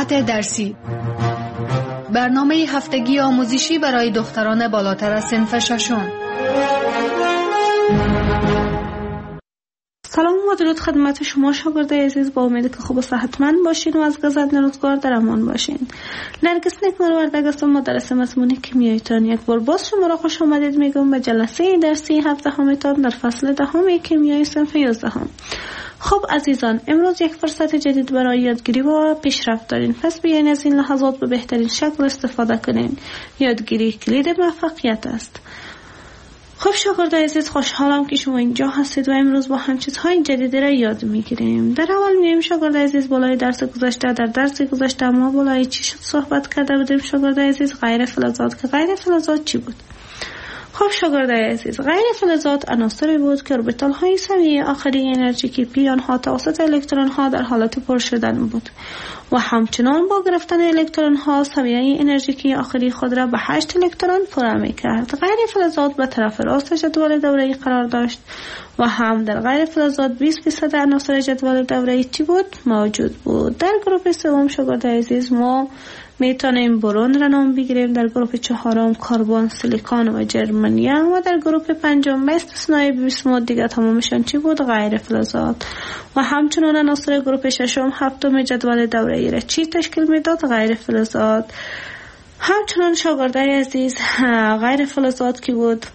ساعت درسی، برنامه هفتگی آموزشی برای دختران بالاتر از صنف ششم. سلام و درود خدمت شما شاگردای عزیز، با امید که خوب و صحتمند باشین و از گزند روزگار در امان باشین. نرگس نکمروردگ هستم، مدرس مضمون کیمیاییتان. یک بار باز شما را خوش آمدید میگم به جلسه درسی 17 تان در فصل 10 کیمیای صنف 11. خب عزیزان، امروز یک فرصت جدید برای یادگیری و پیشرفت دارین، پس بیاین از این لحظات به بهترین شکل استفاده کنین. یادگیری کلید موفقیت است. خب شاگردای عزیز، خوشحالم که شما اینجا هستید و امروز با هم چیزهای جدیدی را یاد میگیریم. در اول میایم شاگردای عزیز بالای درس گذشته. در درس گذشته ما بالای چی شد صحبت کرده بودیم شاگردای عزیز؟ غیر فلزات. که غیر فلزات چی بود؟ خب شاگردای عزیز، غیر فلزات عناصری بود که اوربیتال های سویه آخری انرژیکی پی آنها توسط الکترون ها در حالت پر شدن بود و همچنان با گرفتن الکترون ها سویه انرژیکی آخری خود را به 8 الکترون پر می‌کرد. غیر فلزات به طرف راست جدول دوره‌ای قرار داشت و هم در غیر فلزات 20% عناصر جدول دوره‌ای چی بود؟ موجود بود. در گروه سوم شاگردای عزیز ما میتونیم برون را نام بگیریم، در گروه چهارم کربن، سیلیکون و ژرمانیوم و در گروه پنجم به استثنای بیسموت دیگه تمامشان چی بود؟ غیر فلزات. و همچنان عناصر گروه ششم هفتم جدول دوره‌ای را چی تشکیل میداد؟ غیر فلزات. همچنان شاگردای عزیز غیر فلزات کی بود؟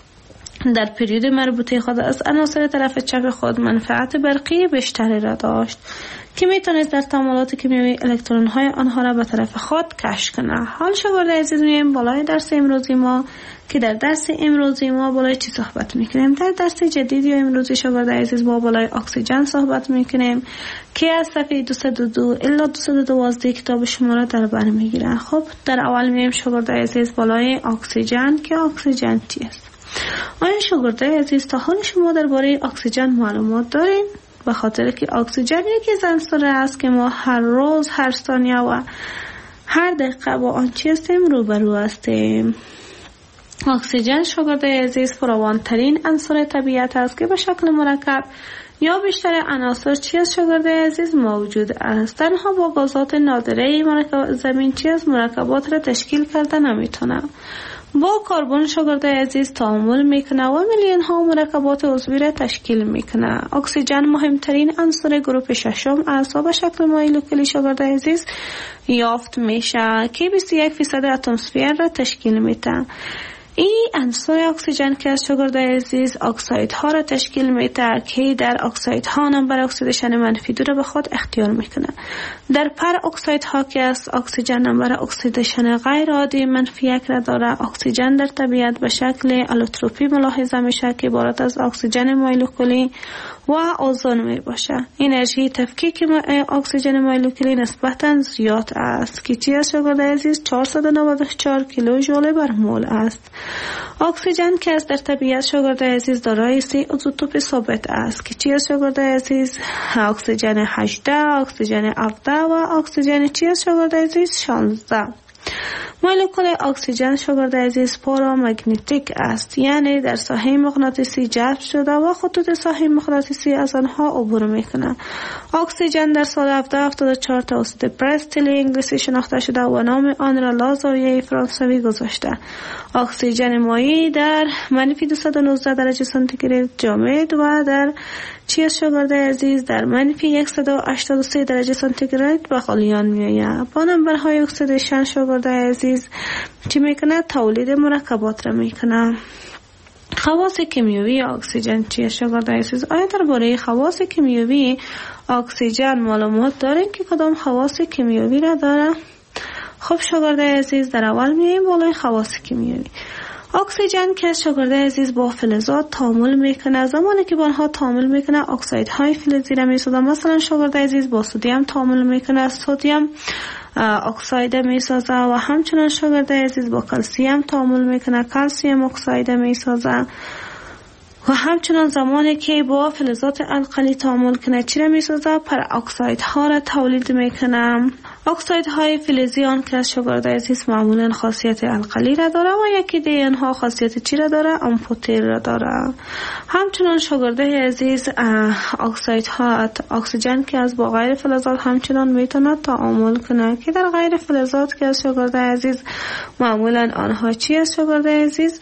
در پریود مربوطه خود از عناصر طرف چپ خود منفعت برقی بیشتری را داشت که میتونست در تعاملات کیمیایی الکترون های آنها را به طرف خود کش کنه. حال شاگردای عزیز میایم بالای درس امروزی ما که در درس امروزی ما بالای چی صحبت میکنیم؟ در درس جدیدی و امروزی شاگردای عزیز با بالای اکسیژن صحبت میکنیم که از صفحه 202 الی 212 کتاب شما را در بر میگیره. خب در اول میایم شاگردای عزیز بالای اکسیژن که اکسیژن چی است؟ آیا شاگردای عزیز تا حال شما درباره اکسیژن معلومات دارین؟ به خاطر که اکسیژن یکی از عناصر است که ما هر روز، هر ثانیه و هر دقیقه با آن چی هستیم؟ روبرو هستیم. اکسیژن شاگردای عزیز فراوان‌ترین عنصر طبیعت است که به شکل مرکب یا بیشتر عناصر چی است شاگردای عزیز؟ موجود است. تنها با گازات نادره زمین چی است؟ مرکبات را تشکیل کرده نمیتونه. با کربن شاگردای عزیز تعامل میکنه و میلیون ها مرکبات عضوی را تشکیل میکنه. اکسیژن مهمترین عنصر گروه ششم است و به شکل مولکولی شاگردای عزیز یافت میشه که 21% اتمسفر را تشکیل میده. این عنصر اکسیژن که از شاگردای عزیز اکسایدها را تشکیل میده که در اکسایدها نمبر اکسیدیشن منفی 2 را به خود اختیار میکنه. در پر اکسایدها که از اکسیژن نمبر اکسیدیشن غیر عادی منفی 1 را داره. اکسیژن در طبیعت به شکل الوتروپی ملاحظه میشه که عبارت از اکسیژن مولکولی و اوزون می باشه. انرژی تفکیک اکسیژن مولکولی نسبتاً زیاد است که چی است شاگردای عزیز؟ 494 کیلوژول بر مول است. اکسیژن که از در طبیعت شاگردای عزیز دارای 3 ایزوتوپ ثابت است که چی است شاگردای عزیز؟ اکسیژن 18، اکسیژن 17 و اکسیژن چی است شاگردای عزیز؟ 16. مولکول اکسیژن شاگردای عزیز پارامگنتیک است، یعنی در ساحه مغناطیسی جذب شده و خطوط ساحه مغناطیسی از آنها عبور میکنه. اکسیژن در سال 1774 توسط پرستلی انگلیسی شناخته شده و نام آن را لازاویه فرانسوی گذاشته. اکسیژن مایع در منفی 219 درجه سانتیگراد جامد و در چی است شاگردای عزیز؟ در منفی 183 درجه سانتیگراد به غلیان میآید. با نمبرهای اکسیدیشن شاگردای عزیز چی میکنه؟ تولید مرکبات را میکنه. خواص کیمیایی اکسیژن چیه شاگردای عزیز؟ آیا درباره خواص کیمیایی اکسیژن معلومات دارین که کدام خواص کیمیایی را داره؟ خب شاگردای عزیز در اول میایم بالای خواص کیمیایی. اکسیژن که شاگردای عزیز با فلزات تعامل میکنه. زمانی که با آنها تعامل میکنه اکسایدهای فلزی را میسازه. مثلا شاگردای عزیز با سدیم تعامل میکنه، سدیم اکساید میسازه و همچنان شاگردای عزیز با کلسیم تعامل میکنه، کلسیم اکساید میسازه و همچنان زمانی که با فلزات القلی تعامل کنه چی را میسازه؟ پر اکسایدها را تولید میکنه. اکسایدهای فلزی آن که از شاگرد عزیز معمولا خاصیت القلی را داره و یکی دیگه آنها خاصیت چی را داره؟ آمفوتر را داره. همچنان شاگرد عزیز اکسایدها اکسیژن که از با غیر فلزات همچنان میتونه تعامل کنه که در غیر فلزات که از شاگرد عزیز معمولا آنها چی است شاگرد عزیز؟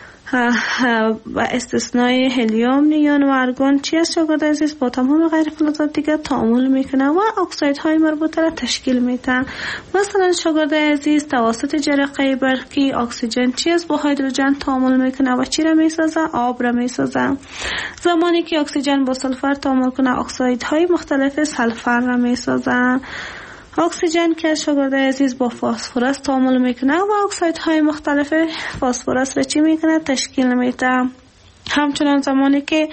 و استثنای هلیوم، نیون و ارگون چی است شاگرد عزیز؟ با تمام غیر فلزات دیگه تعامل میکنه و اکسایدهای مربوطه را تشکیل میده. مثلا شاگرد عزیز توسط جرقه برقی اکسیژن چی است؟ با هیدروژن تعامل میکنه و چی را میسازه؟ آب را میسازه. زمانی که اکسیژن با سلفر تعامل کنه اکسایدهای مختلف سلفر را میسازه. اکسیژن که شاگرد عزیز با فسفرس تعامل میکنه و اکسایدهای مختلف فسفرس را چی میکنه؟ تشکیل میده. همچنان زمانی که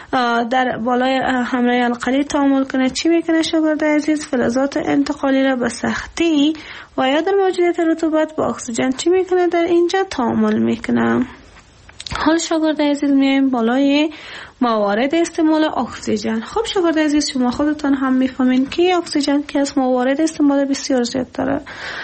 در بالای حمله القلی تعامل کنه چی میکنه شاگرد عزیز؟ فلزات انتقالی را به سختی و یا در موجودیت رطوبت با اکسیژن چی میکنه؟ در اینجا تعامل میکنه. حال شاگرد عزیز میایم بالای موارد استعمال اکسیژن. خب شاگرد عزیز شما خودتان هم میفهمین که اکسیژن که از موارد استعمال بسیار زیاد داره.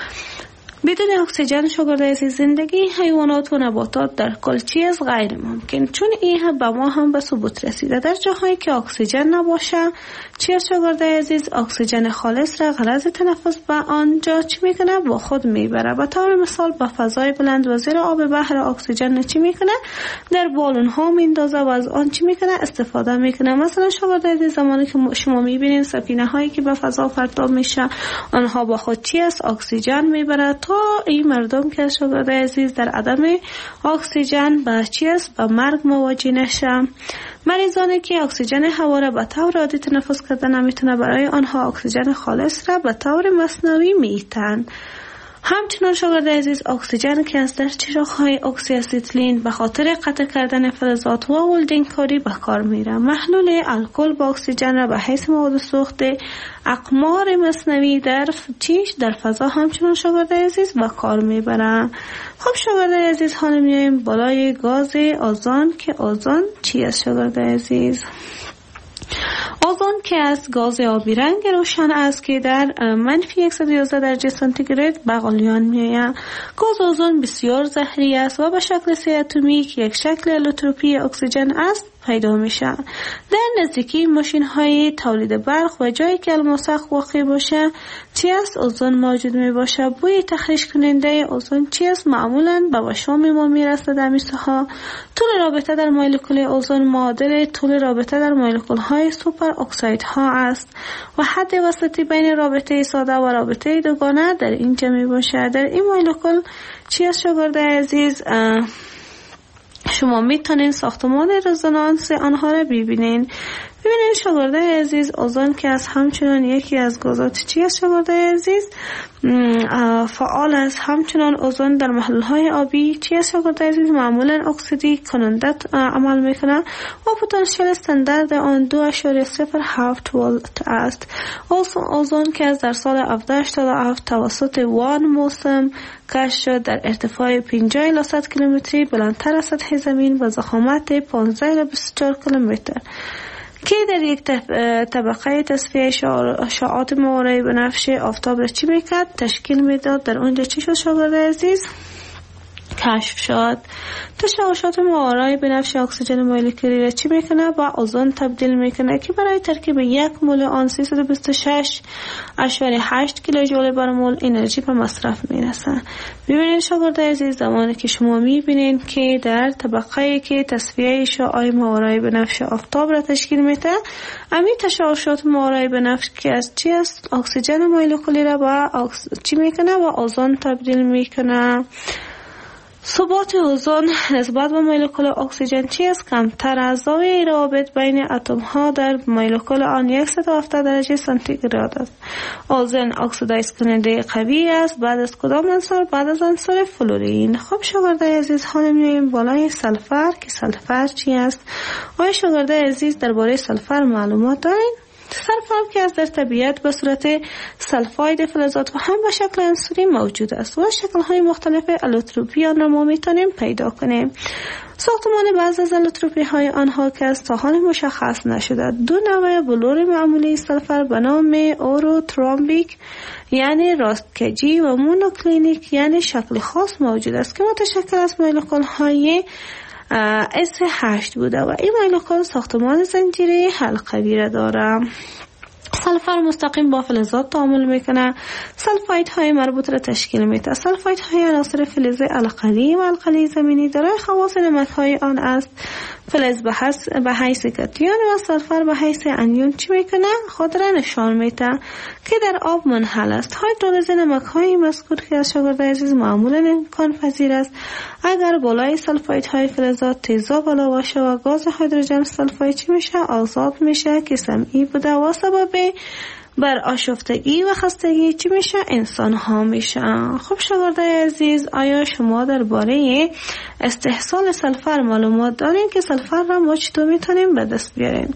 بدون اکسیژن شاگرد عزیز زندگی حیوانات و نباتات در کل چیز غیر ممکن، چون این به ما هم به ثبوت رسیده. در جاهایی که اکسیژن نباشه چی از شاگرد عزیز؟ اکسیژن خالص را غرض تنفس به آنجا چی میکنه؟ با خود میبره. به طور مثال به فضای بلند و زیر آب بحر اکسیژن چی میکنه؟ در بالون ها میندازه و از آن چی میکنه؟ استفاده میکنه. مثلا شاگرد عزیز زمانی که شما میبینین سفینه هایی که به فضا پرتاب میشه آنها با خود چی است؟ اکسیژن میبره تا این مردم که شاگرد عزیز در عدم اکسیژن به چی است؟ به مرگ مواجه نشه. مریضانی که اکسیژن هوا را به طور عادی تنفس کرده نمیتونه برای آنها اکسیژن خالص را به طور مصنوعی میتن. همچنان شاگرد عزیز اکسیژن که از در چراغ‌های اکسی اسیتیلین به خاطر قطع کردن فلزات و ولدینگ کاری به کار میره. محلول الکل با اکسیژن را به حیث مواد سوخت اقمار مصنوعی در فضا همچنان شاگرد عزیز به کار میبره. خب شاگرد عزیز حالا میایم بالای گاز اوزون که اوزون چی است شاگرد عزیز؟ اوزون که از گاز آبی رنگ روشن است که در -111 درجه سانتیگراد به غلیان میآید. گاز اوزون بسیار زهری است و به شکل 3 اتمی که یک شکل الوتروپی اکسیژن است پیدا میشه. در نزدیکی ماشین های تولید برق و جایی که الماسخ واقع باشه چی است؟ اوزون موجود می باشه. بوی تخریش کننده اوزون چی است؟ معمولا به وشام ما میرسه در میسها. طول رابطه در مولکول اوزون معادل طول رابطه در مولکول های سوپر اکساید ها است و حد وسطی بین رابطه ساده و رابطه دوگانه در اینجا می باشه. در این مولکول چی است شاگرد عزیز؟ شما میتونین ساختمان رزونانس آنها را ببینین. ببینین شاگرد عزیز اوزون که از همچنان یکی از گازات چی است شاگرد عزیز؟ فعال است. همچنان اوزون در محلول‌های آبی چی است شاگرد عزیز؟ معمولا اکسیدی کننده عمل میکنه و پتانسیل استاندارد آن 2.07 ولت است. اوزون که از در سال 1787 توسط وان موسم کشف شد در ارتفاع 50 الی 100 کیلومتری بلندتر از سطح زمین و ضخامت 15 الی 24 کیلومتر که در یک طبقه تصفیه اشعاعات ماورای بنفش آفتاب را چی میکرد؟ تشکیل میداد. در اونجا چی شد شاگرد عزیز؟ کشف شد. تشعشعات ماورای بنفش اکسیژن مولکولی را چی میکنه؟ با اوزون تبدیل میکنه که برای ترکیب یک مول آن 326.8 کیلوجول بر مول انرژی به مصرف میرسه. ببینید شاگرد عزیز زمانی که شما میبینین که در طبقه که تصفیه اشعاع ماورای بنفش آفتاب را تشکیل میده امی تشعشعات ماورای بنفش که از چی است؟ اکسیژن مولکولی را با چی میکنه؟ با اوزون تبدیل میکنه. ثبات اوزون نسبت به مولکول اکسیژن چی است؟ کمتر از زاویه رابط بین اتم ها در مولکول آن 170 درجه سانتیگراد است. اوزون اکسیدایز کننده قوی است. بعد از کدام عنصر؟ بعد از عنصر فلورین. خب شاگرد عزیز حالا میایم بالای سلفر که سلفر چی است؟ آیا شاگرد عزیز درباره سلفر معلومات دارین؟ سلفر که از در طبیعت به صورت سلفاید فلزات و هم به شکل عنصری موجود است و شکل‌های مختلف الوتروپی آن را ما می‌توانیم پیدا کنیم. ساختمان بعض از الوتروپی‌های آنها که از تا حال مشخص نشده، دو نوع بلور معمولی سلفر به نام اوروترومبیک یعنی راستکجی و مونوکلینیک یعنی شکل خاص موجود است که متشکل از مولکول‌های S8 بوده و این مولکول ساختمان زنجیره حلقوی را دارد. سلفر مستقیم با فلزات تعامل میکنه. سلفاید های مربوط را تشکیل میده. سلفاید های عناصر فلز القلی و القلی زمینی دارای خواص نمک های آن است. فلز به حیث کاتیون و سلفر به حیث انیون چی میکنه؟ خود را نشان میده که در آب منحل است. هیدرولیز نمک های مذکور که از شاگرد عزیز معمولا امکان پذیر است اگر بالای سلفاید های فلزات تیزاب بالا باشه و گاز هیدروژن سلفاید چی میشه؟ آزاد میشه که سمعی بوده و سبب بر آشفتگی و خستگی چی میشه؟ انسان ها میشه. خب شاگردای عزیز، آیا شما درباره استحصال سلفر معلومات دارین که سلفر را ما چطور میتونیم به دست بیاریم؟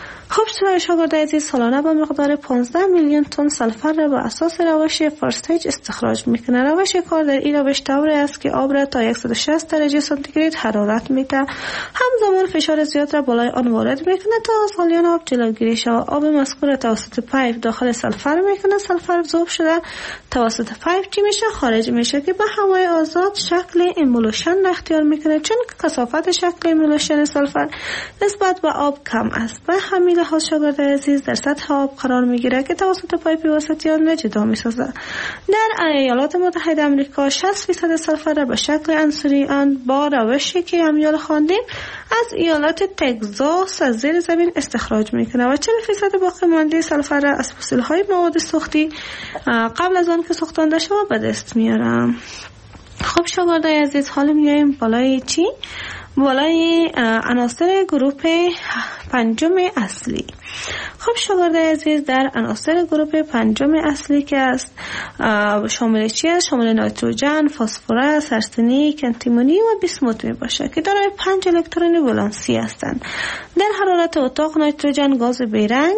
خب شاگردای عزیز، سالانه به مقدار 15 میلیون تن سلفر را به اساس روش فرستیج استخراج میکنه. روش کار در این روش طوری است که آب را تا 160 درجه سانتیگراد حرارت میده، همزمان فشار زیاد را بالای آن وارد میکنه تا از غلیان آب جلوگیری شود. آب مذکور را توسط پایپ داخل سلفر میکنه. سلفر ذوب شده توسط پایپ چی میشه؟ خارج میشه که به هوای آزاد شکل ایمولوشن اختیار میکنه، چون کثافت شکل ایمولوشن سلفر نسبت به آب کم است. به همین لحاظ شاگرد عزیز در سطح آب قرار میگیره که توسط پایپ وسطی آن را جدا میسازه. در ایالات متحده آمریکا 60% سلفر را به شکل عنصری آن با روشی که امیال خواندیم از ایالات تگزاس از زیر زمین استخراج میکنه و 40% باقی مانده سلفر را از فسیل‌های مواد سوختی قبل از آن که سوختانده شود به دست میارم. خب شاگردای عزیز، حالا میایم بالای چی؟ بالای عناصر گروپ پنجم اصلی. خب شاگردای عزیز، در عناصر گروپ پنجم اصلی که است شامل چی است؟ شامل نیتروژن، فسفرس، آرسنیک، انتیمونی و بیسموت می باشه که دارای 5 الکترون ولانسی هستند. در حرارت اتاق نیتروژن گاز بیرنگ،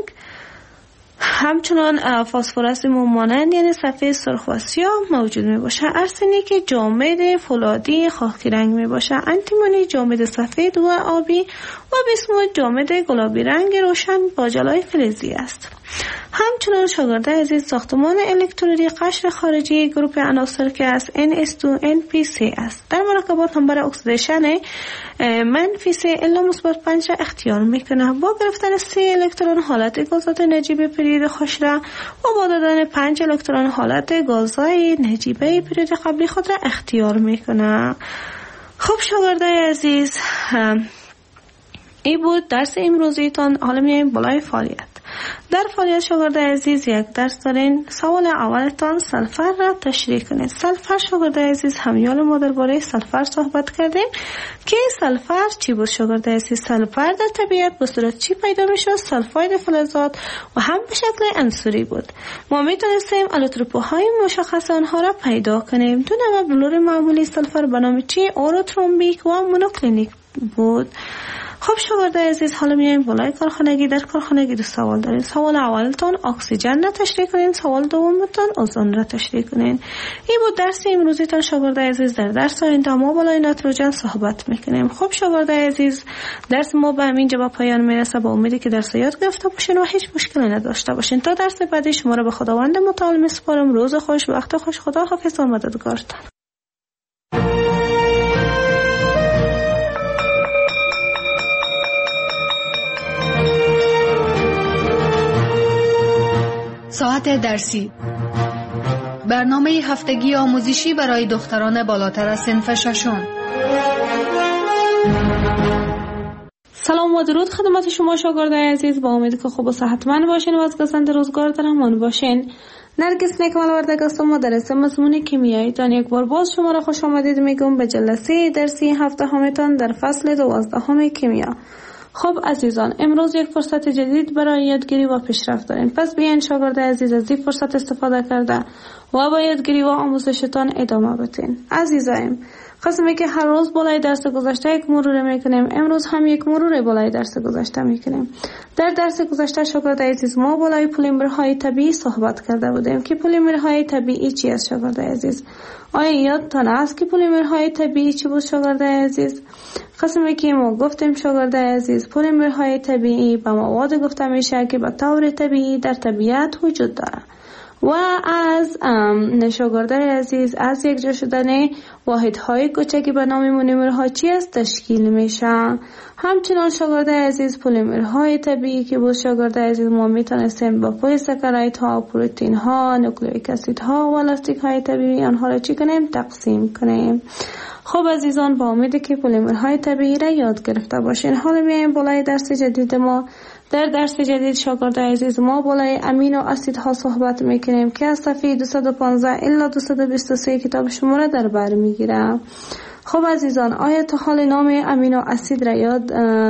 همچنان فسفرس مانند یعنی صفحه سرخ و سیاه موجود می باشه. آرسنیک جامد فولادی خاکی رنگ می باشه. انتیمونی جامد سفید و آبی و بیسموت جامد گلابی رنگ روشن با جلای فلزی است. همچنان شاگرد عزیز، ساختمان الکترودی قشر خارجی گروپ عناصر که از NS2NP3 است. در مرکبات نمبر اکسیدیشن -3 الا -5 را اختیار میکنه. با گرفتن 3 الکترون حالت گازات نجیبه پرید خوش را و با دادن 5 الکترون حالت گازای نجیبه پرید قبلی خود را اختیار میکنه. خب شاگردای عزیز، این بود درس امروزیتان. حالا میایم بالای فعالیت. در فعالیت شاگرد عزیز یک درس دارین. سوال اولتان سلفر را تشریح کنید. سلفر شاگرد عزیز، همیال ما درباره سلفر صحبت کردیم که سلفر چی بود شاگرد عزیز؟ سلفر در طبیعت به صورت چی پیدا میشه؟ سلفاید فلزات و هم به شکل عنصری بود. ما میتونستیم الوتروپ‌های مشخص آنها را پیدا کنیم. دو نوع بلور معمولی سلفر به نام چی؟ اوروترومبیک و مونوکلینیک بود. خب شاگرد عزیز، حالا میایم بالای کارخانگی. در کارخانگی دو سوال دارین. سوال اولتون اکسیژن را تشریح کنین، سوال دومتون اوزون را تشریح کنین. این بود درس امروزیتون شاگرد عزیز. در درس آینده ما بالای نیتروژن صحبت میکنیم. خب شاگرد عزیز، درس ما به همین جا به پایان میرسه. با امیدی که درس یاد گرفته باشین و هیچ مشکلی نداشته باشین. تا درس بعدی شما را به خداوند متعال میسپارم. روز خوش، وقت خوش. خدا حافظ و مددگارتان. ساعت درسی، برنامه هفتگی آموزشی برای دختران بالاتر از صنف ششم. سلام و درود خدمت شما شاگردای عزیز. با امید که خوب و صحتمند باشین و از گزند روزگار در امان باشین. نرگس نیکمال وردگ هستم، مدرس مضمون کیمیایی تان. یک بار باز شما را خوش آمدید میگم به جلسه درسی هفته همیتان در فصل 12 کیمیا. خب عزیزان، امروز یک فرصت جدید برای یادگیری و پیشرفت داریم. پس بیاین شاگرد عزیز از این فرصت استفاده کرده و با یادگیری و آموزشتان ادامه بدین. عزیزایم، قسمی که هر روز بالای درس گذشته یک مرور میکنیم، امروز هم یک مرور بالای درس گذشته میکنیم. در درس گذشته شاگرد عزیز ما بالای پلیمرهای طبیعی صحبت کرده بودیم که پلیمرهای طبیعی چی است شاگرد عزیز؟ آیا یادتان است که پلیمرهای طبیعی چی بود شاگرد عزیز؟ قسمی که ما گفتیم شاگرد عزیز پلیمرهای طبیعی به مواد گفته میشه که به طور طبیعی در طبیعت وجود داره و از شاگرد عزیز از یک جا شدن واحدهای کوچکی به نام مونومرها چی است تشکیل میشه. همچنان شاگرد عزیز پلیمرهای طبیعی که بود شاگرد عزیز ما میتونستیم با پلیساکاراید ها، پروتئین ها، نوکلئیک اسید ها و لاستیک های طبیعی آنها را چی کنیم؟ تقسیم کنیم. خب عزیزان با امیدی که پلیمرهای طبیعی را یاد گرفته باشین. حالا میایم بالای درس جدید ما. در درس جدید شاگرد عزیز ما بالای امینو اسیدها صحبت میکنیم که از صفحه 215 الی 223 کتاب شما را در بر میگیره. خب عزیزان آیا تا حال نام امینو اسید را یاد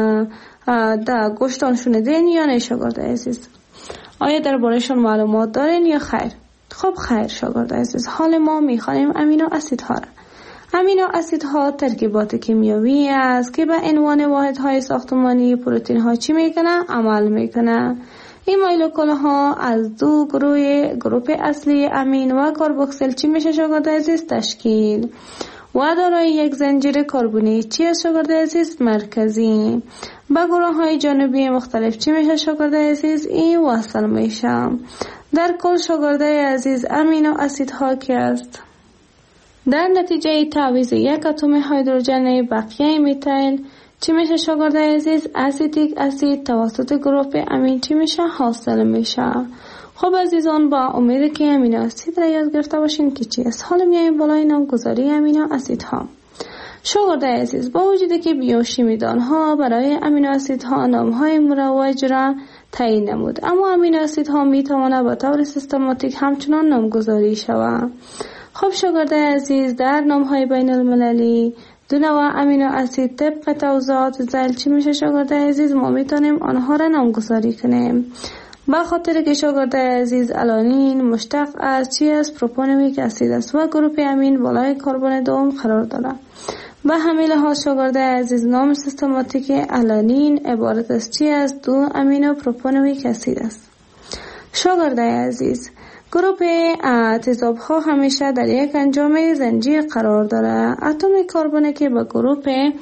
در گوشتان شنیدین یا نه شاگرد عزیز؟ آیا در بارشان معلومات دارین یا خیر؟ خب خیر شاگرد عزیز، حال ما میخوانیم امینو اسیدها را. امینو اسیدها ترکیبات کیمیایی است که به عنوان واحدهای ساختمانی پروتئین ها چی میکنه؟ عمل میکنه. این مولکول ها از دو گروه اصلی امین و کربوکسیل چی میشه شاگرد عزیز؟ تشکیل و دارای یک زنجیر کربنی چی است شاگرد عزیز؟ مرکزی. با گروه های جانبی مختلف چی میشه شاگرد عزیز؟ این وصل میشه. در کل شاگرد عزیز امینو اسیدها که است در نتیجه تعویض یک اتم هیدروژن بقیه میتیل چی میشه شاگرد عزیز؟ اسیتیک اسید توسط گروه امین چی میشه؟ حاصل میشه. خب عزیزان با امید که امینو اسید را یاد گرفته باشین که چی است. حالا میایم بالای نامگذاری امینو اسیدها. شاگرد عزیز با وجودی که بیوشیمی دانها برای امینو اسیدها نامهای مروج را تعیین نمود، اما امینو اسیدها میتواند به طور سیستماتیک همچنان نامگذاری شود. خب شاگرد عزیز در نام‌های بین المللی دو نوع امینو اسید طبق توضیحات ذیل چی میشه شاگرد عزیز؟ ما میتونیم آنها را نامگذاری کنیم. به خاطر که شاگرد عزیز آلانین مشتق از چی است؟ پروپانویک اسید است و گروه امین بالای کربن دوم قرار دارد. به همین لحاظ شاگرد عزیز نام سیستماتیک آلانین عبارت از چی است؟ دو امینو پروپانویک اسید است. شاگرد عزیز گروه تیزاب ها همیشه در یک انجام زنجیر قرار داره. اتم کربن که به گروه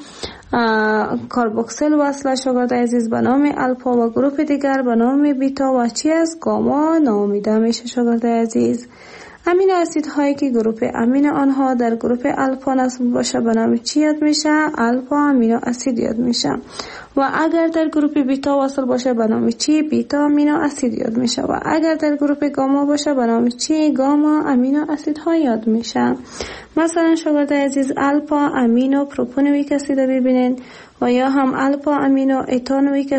کربوکسیل وصله شاگرد عزیز به نام الفا و گروه دیگر به نام بیتا و چی است؟ گاما نامیده میشه شاگرد عزیز. امینو اسید هایی که گروه امین آنها در گروه الفا نصب باشه به نام چی یاد میشه؟ الفا امینو اسید یاد میشه و اگر در گروه بیتا وصل باشه به نام چی؟ بیتا امینو اسید یاد میشه و اگر در گروه گاما باشه به نام چی؟ گاما امینو اسید ها یاد میشه. مثلا شاگرد عزیز الفا امینو پروپانویک اسید ببینین و یا هم الفا امینو ایتانویک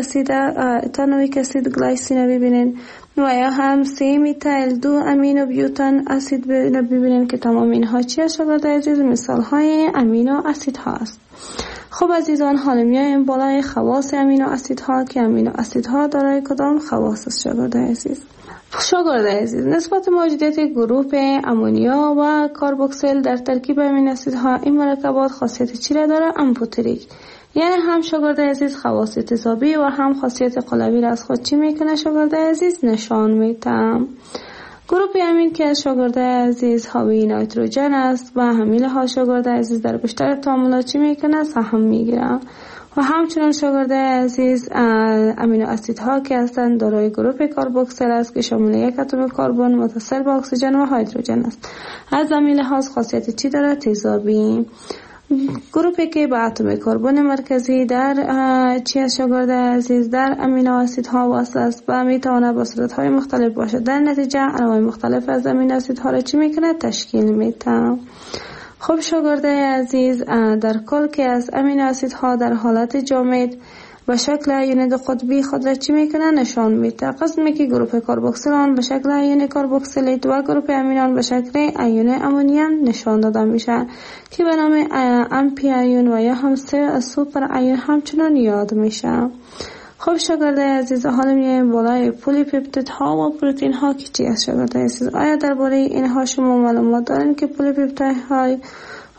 اسید گلایسین ببینین و یا هم سی میتایل دو امینو بیوتان اسید ببینین که تمام اینها چی است شاگرد عزیز؟ مثال های امینو اسید ها است. خب عزیزان حالا میایم بالای خواص امینو اسیدها که امینو اسیدها دارای کدام خواص است شاگرد عزیز؟ شاگرد عزیز نسبت موجودیت گروه امونیا و کربوکسیل در ترکیب امینو اسیدها این مرکبات خاصیت چی را داره؟ امفوتریک، یعنی هم شاگرد عزیز خواص تیزابی و هم خاصیت قلوی را از خود چی میکنه شاگرد عزیز؟ نشان میتم. گروه امین که از شاگرد عزیز حاوی نیتروژن است و همین ها شاگرد عزیز در بیشتر تعاملات چی میکنه؟ سهم میگیره و همچنان شاگرد عزیز امینو اسیدها که هستند دارای گروه کربوکسیل است که شامل یک اتم کربن متصل به اکسیژن و هیدروژن است. از همین لحاظ خاصیت چی داره؟ تیزابی. گروهی که با اتم کربن مرکزی در چی از شاگرد عزیز در امینو اسیدها وصل است و میتواند با صورت‌های مختلف باشد. در نتیجه انواع مختلف از امینو اسیدها را چی میکنه؟ تشکیل میده. خب شاگرد عزیز در کل که از امینو اسیدها در حالت جامد به شکل ایون دو قطبی خود را چی میکنه؟ نشان میده. قسمی که گروه کربوکسیل به شکل ایون کربوکسیلیت و گروه امینان به شکل ایون امونیم نشان داده میشه که به نام امپی ایون و یا هم سوپر ایون همچنان یاد میشه. خب شاگرد عزیز حالا میایم بالای پلیپپتید ها و پروتئین ها که چی است شاگرد عزیز؟ آیا درباره اینها شما معلومات دارین که پلیپپتید های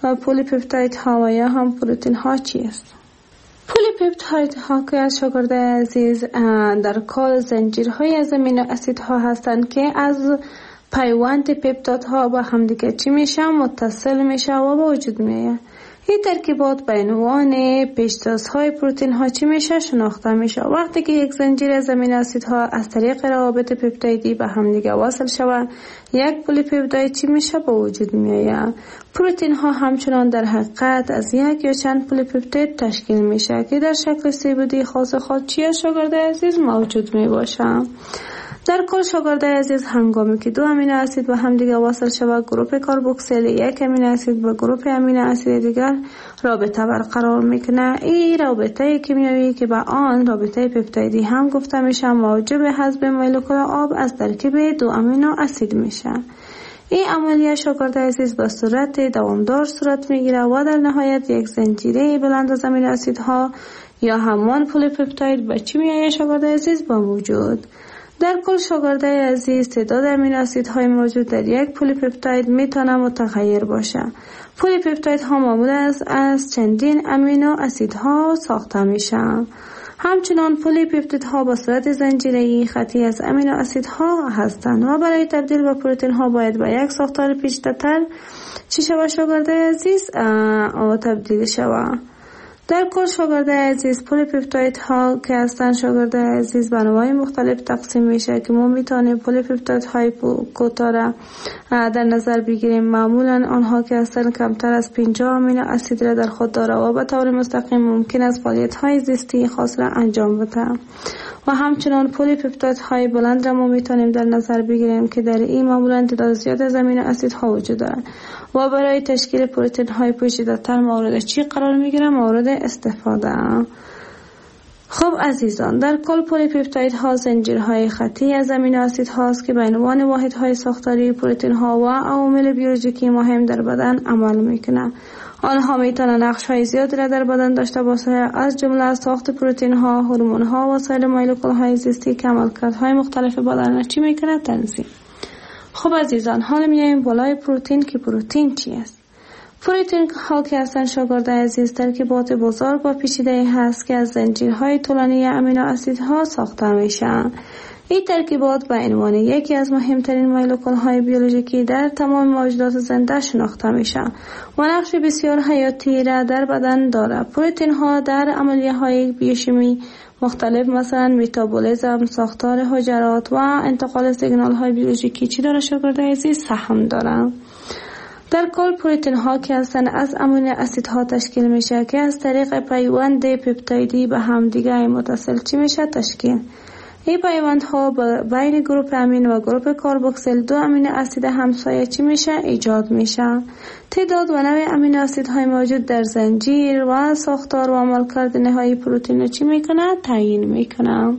پلی پپتاید ها و یا هم پروتئین ها چیست؟ پلی پپتاید ها که از شاگرده عزیز در کل زنجیرهای از امینو اسید ها هستند که از پیوند پپتاید ها با همدیگه چی میشه متصل میشه و به وجود میاد. این ترکیبات به عنوان پیشتازهای پروتئین ها چی میشه شناخته میشه. وقتی که یک زنجیر از امینو اسیدها از طریق روابط پپتایدی به همدیگه واصل شود یک پلی پپتاید چی میشه به وجود میآید. پروتئین ها همچنان در حقیقت از یک یا چند پلی پپتاید تشکیل میشه که در شکل سه‌بعدی خاص خود چی شاگرد عزیز موجود می باشه. در کل شاگرد عزیز هنگامی که دو امینو اسید با هم دیگر واصل شود گروپ کاربوکسیل یک امینو اسید با گروپ امینو اسید دیگر رابطه برقرار میکنه. این رابطه کیمیایی که به آن رابطه پپتایدی هم گفته میشه موجب حذف مولکول آب از ترکیب دو امینو اسید میشه. این عملیه شاگرد عزیز به صورت دوامدار صورت میگیره و در نهایت یک زنجیره بلند از امینو اسیدها یا همان پلی پپتاید به چی میآید شاگرد عزیز با وجود. در کل شاگرده عزیز تعداد امینو اسیدهای موجود در یک پلی پپتاید میتونه متغیر باشه. پلی پپتاید ها معمولا از چندین امینو اسیدها ساخته میشن. همچنان پلی پپتاید ها به صورت زنجیره‌ای خطی از امینو اسیدها هستند و برای تبدیل به پروتئین ها باید به یک ساختار پیچیده‌تر چی شود شاگرده عزیز تبدیل شود. در کل شاگرده عزیز پلی پپتاید ها که هستن شاگرده عزیز به انواع مختلف تقسیم میشه که ما میتونیم پلی پپتاید های کوتاه را در نظر بگیریم. معمولا آنها که هستن کمتر از 50 امینو اسید را در خود داره و به طور مستقیم ممکن است فعالیت های زیستی خاص را انجام بده. و همچنان پلی پپتاید های بلند را ما میتونیم در نظر بگیریم که در این معمولا تعداد زیاد از امینو اسید ها وجود دارند و برای تشکیل پروتئین های پیچیده‌تر مورد چی قرار میگیره؟ مورد استفاده. خب عزیزان در کل پلی پپتاید ها زنجیرهای خطی از امینو اسید هاست که به عنوان واحدهای ساختاری پروتئین ها و عوامل بیولوژیکی مهم در بدن عمل میکنه. آنها میتونن نقش های زیادی را در بدن داشته باشه از جمله ساخت پروتئین ها، هورمون ها و سایر مولکول های زیستی که عملکردهای مختلف بدن چی میکنه تنظیم. خب عزیزان حالا میایم بالای پروتئین که پروتئین چی است؟ پروتئین ها که هستن شاگرد عزیز ترکیبات بزرگ و پیچیده هست که از زنجیرهای طولانی امینو اسیدها ساخته میشن. این ترکیبات به عنوان یکی از مهمترین مولکول های بیولوژیکی در تمام موجودات زنده شناخته میشن و نقش بسیار حیاتی را در بدن داره. پروتئین ها در عملیه های بیوشیمی مختلف مثلا متابولیسم، ساختار حجرات و انتقال سیگنال های بیولوژیکی چی داره شاگرد عزیز سهم دارن. در کل پروتئین ها که هستن از امینو اسیدها تشکیل میشه که از طریق پیوند پپتایدی به هم دیگه متصل چی میشه تشکیل. این پیوندها بین گروپ امین و گروپ کاربوکسیل دو امینو اسید همسایه چی میشه ایجاد میشه. تعداد و نوع امینو اسیدهای موجود در زنجیر و ساختار و عملکرد نهایی پروتئین چی میکنه تعیین میکنه.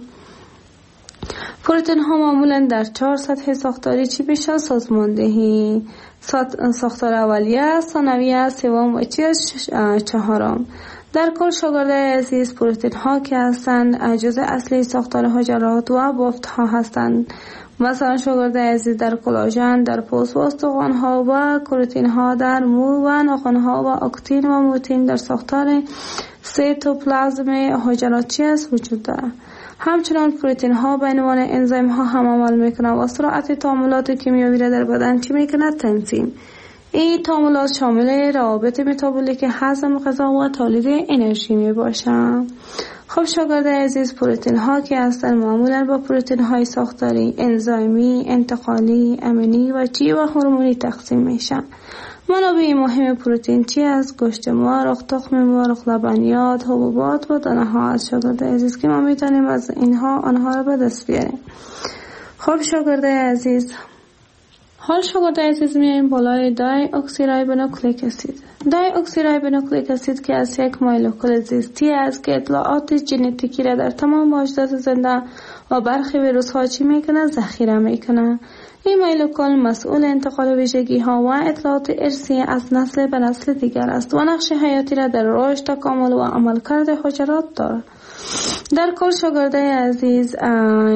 پروتئین ها معمولا در 4 سطح ساختاری چی میشه سازماندهی. ساختار اولیه، ثانویه، سوم و چهارم. در کل شاگرد عزیز پروتئین ها که هستند جزء اصلی ساختار حجرات و بافت ها هستند. مثلا شاگرد عزیز در کلاژن، در پوست و استخوان ها و کروتین ها در مو و ناخن ها و اکتین و موتین در ساختار سیتوپلازم حجرات چی است وجود دارد. همچنان پروتئین ها به عنوان انزیم ها هم عمل میکنه و سرعت تعاملات کیمیایی را در بدن چی میکنه تنظیم. این تعاملات شامل روابط متابولیک هضم غذا و تولید انرژی می باشند. خب شاگرد عزیز پروتئین ها که هستند معمولا با پروتئین های ساختاری، انزیمی، انتقالی، امینی و چی و هورمونی تقسیم میشن. منابع مهم پروتئین چی است؟ گوشت مرغ، تخم مرغ، لبنیات، حبوبات و دانه ها از شاگرد عزیز که ما میتونیم از آنها را به دست بیاریم. خب شاگرد عزیز حال شاگرد عزیز میایم بالای دای اکسیرایبونوکلیک اسید. دای اکسیرایبونوکلیک اسید که از یک مولکول زیستی است که اطلاعات ژنتیکی را در تمام موجودات زنده و برخی ویروس ها چی میکنه ذخیره میکنه. این مولکول مسئول انتقال ویژگی ها و اطلاعات ارثی از نسل به نسل دیگر است و نقش حیاتی را در رشد، تکامل و عملکرد حجرات دارد. در کل شاگرد عزیز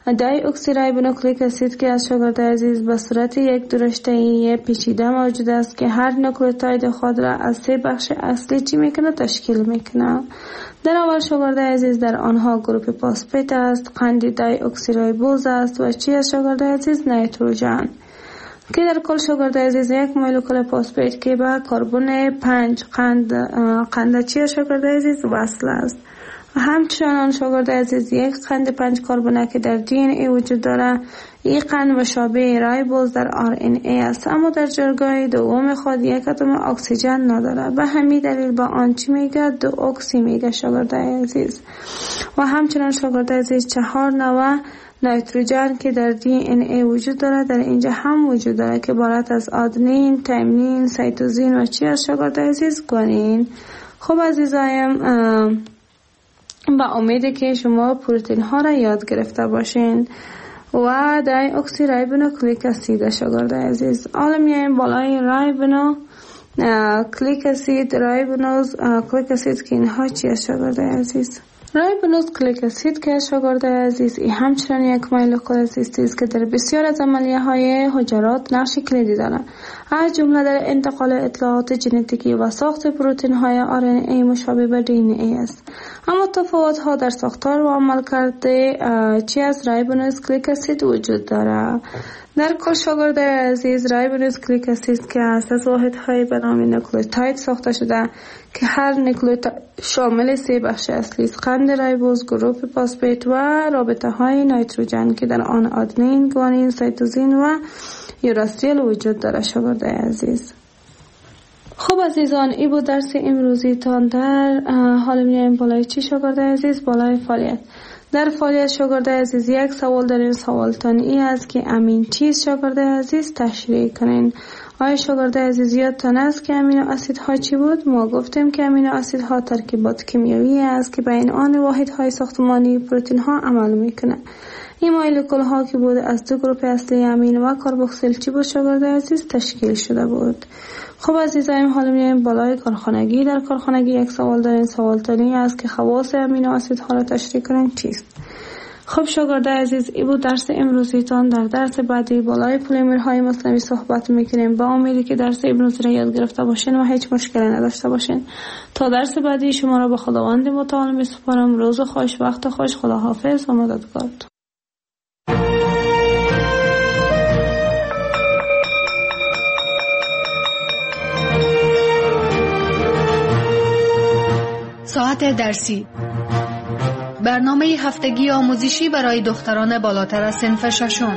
دای اکسیریبونوکلیک اسید که از شاگرد عزیز به صورت یک درشته‌ای پیچیده موجود است که هر نوکلئوتید خود را از 3 بخش اصلی چی میکنه تشکیل میکنه. در اول شاگرد عزیز در آنها گروپ فسفات است، قند دای اکسیریبوز است و چی از شاگرد عزیز نیتروژن که در کل شاگرد عزیز یک مولکول فسفات که به کربن 5 قند چی شاگرد عزیز وصل است. همچنان شاگرد عزیز یک قند 5 کربنه که در دی ان ای وجود داره. این قند مشابه رایبوز در آر ان ای است اما در جایگاه دوم خود یک اتم اکسیژن نداره. به همین دلیل با آن چی میگه؟ 2 اکسی میگه شاگرد عزیز. و همچنان شاگرد عزیز 4 نوع نیتروژن که در دی ان ای وجود داره در اینجا هم وجود داره که عبارت از آدنین، تیمین، سیتوزین و چی از شاگرد عزیز؟ گوانین. خب عزیزایم با امید که شما پروتئین ها را یاد گرفته باشین و دای اکسیریبونوکلیک اسید شاگرد عزیز. حالا میایم بالای ریبونوکلیک اسید، ریبونوز کلیک اسید که اینها چیه شاگرد عزیز؟ ریبونوز کلیک اسید که شاگرد عزیز این همچنان یک مولکول است که در بسیار از عملیه‌های حجرات نقش کلیدی دارد، از جمله در انتقال اطلاعات ژنتیکی و ساخت پروتئین‌های آر ان ای مشابه به دی ان ای است. اما تفاوت‌ها در ساختار و عملکرد چی از ریبونوز کلیک اسید وجود دارد. در کل شاگرد عزیز ریبونوز کلیک اسید که از واحدهای به نام نوکلئوتید ساخته شده که هر نوکلئوتید شامل 3 بخش اصلی است: قند ریبوز، گروپ فسفات و رابطه های نیتروژن که در آن آدنین، گوانین، سیتوزین و یوراسیل وجود دارد شاگرد عزیز. خب عزیزان این بود درس امروزی تان. در حال میایم بالای چی شاگرد عزیز؟ بالای فعالیت. در فعالیت شاگرد عزیز یک سوال داریم. سوالتان این است که امین چیز شاگرد عزیز تشریح کنین. آیا شاگرد عزیز یادتان است که امینو اسیدها چی بود؟ ما گفتیم که امینو اسیدها ترکیبات کیمیایی است که بین آن واحدهای ساختمانی پروتئین ها عمل میکنه. این مولکول ها که بود از 2 گروپ اصلی امین و کربوکسیل چی بود شاگرد عزیز؟ تشکیل شده بود. خب عزیزایم حالا میایم بالای کارخانگی. در کارخانگی یک سوال داریم. سوالتانی است که خواص امینو اسیدها را تشریح کنین چیست؟ خب شاگرد عزیز این بود درس امروزیتان. در درس بعدی بالای پلیمرهای مصنوعی صحبت میکنیم. با امیدی که درس امروزی را یاد گرفته باشین و هیچ مشکلی نداشته باشین. تا درس بعدی شما را به خداوند متعال میسپارم. روز خوش، وقت خوش، خداحافظ و مددگار. ساعت درسی، برنامه هفتگی آموزشی برای دختران بالاتر از صنف ششم.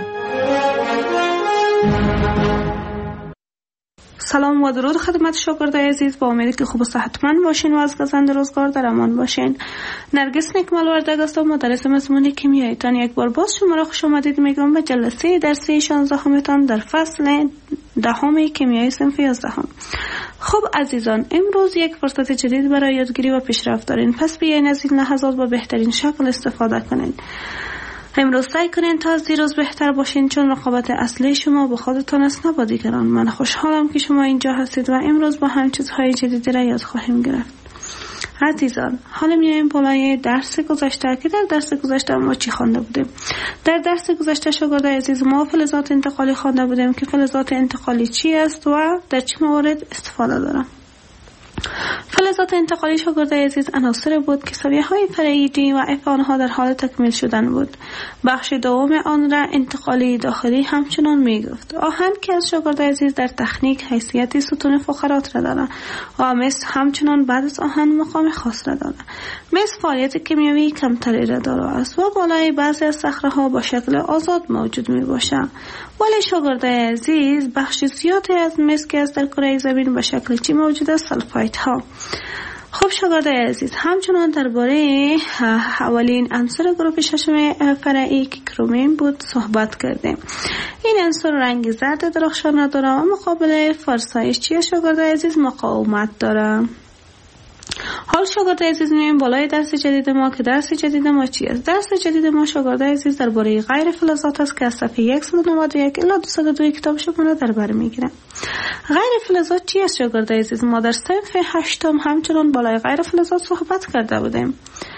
سلام و درود خدمت شاگرد عزیز. با امیدی که خوب و صحتمند باشین و از گزند روزگار در امان باشین. نرگس نکمل وردگ هستم، مدرس مضمون کیمیایی تان. یک بار باز شما را خوش آمدید میگم به جلسه درسی 16 تان در فصل 10 کیمیایی صنف 11. خب عزیزان امروز یک فرصت جدید برای یادگیری و پیشرفت دارین، پس بیاین از این لحظات با بهترین شکل استفاده کنین. امروز سعی کنین تا از دیروز بهتر باشین، چون رقابت اصلی شما با خودتان است نه با دیگران. من خوشحالم که شما اینجا هستید و امروز با هم چیزهای جدیدی را یاد خواهیم گرفت. عزیزان حالا میایم بالای درس گذشته که در درس گذشته ما چی خوانده بودیم. در درس گذشته شاگرد عزیز ما فلزات انتقالی خوانده بودیم که فلزات انتقالی چی است و در چه موارد استفاده دارند. فلزات انتقالی شاگرد عزیز عناصر بود که سویه‌های فرعی دی و اف آنها در حال تکمیل شدن بود. بخش دوم آن را انتقالی داخلی همچنان میگفت. آهن که از شاگرد عزیز در تکنیک حیثیت ستون فقرات را دارد و مس همچنان بعد از آهن مقام خاص را دارد. مس فعالیت کیمیایی کمتری را دارد است و بالای بعضی از صخره‌ها با شکل آزاد موجود میباشد. ولی شاگرد عزیز بخش زیادی از مس که از در کره زمین با شکل چی موجود است؟ سلفایت ها. خب شاگرد عزیز همچنان درباره اولین عنصر گروه ششم فرعی که کرومین بود صحبت کردیم. این عنصر رنگ زرد درخشان نداره و مقابل فرسایش چیه شاگرد عزیز؟ مقاومت داره. حال شاگرد عزیز میایم بالای درس جدید ما که درس جدید ما چی است؟ درس جدید ما شاگرد عزیز درباره غیر فلزات است که از صفحه 191 الی 202 کتاب شما را در بر میگیره. غیر فلزات چی است شاگرد عزیز؟ ما در صفحه 8 همچنان بالای غیر فلزات صحبت کرده بودیم.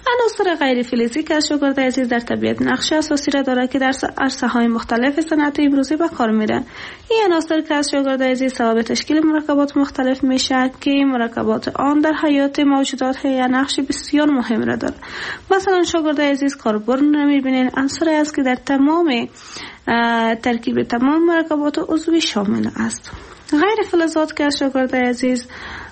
عناصر غیر فلزی که شاگرد عزیز در طبیعت نقش اساسی را دارد که در عرصه‌های مختلف صنعت امروزی به کار میره. این عناصر که از شاگرد عزیز سبب تشکیل مرکبات مختلف میشه که مرکبات آن در حیات موجودات نقش بسیار مهم را دارد. مثلا شاگرد عزیز کربن را میبینین عنصری است که در تمام ترکیب تمام مرکبات عضوی شامل است. غیر فلزات که از شاگرد عزیز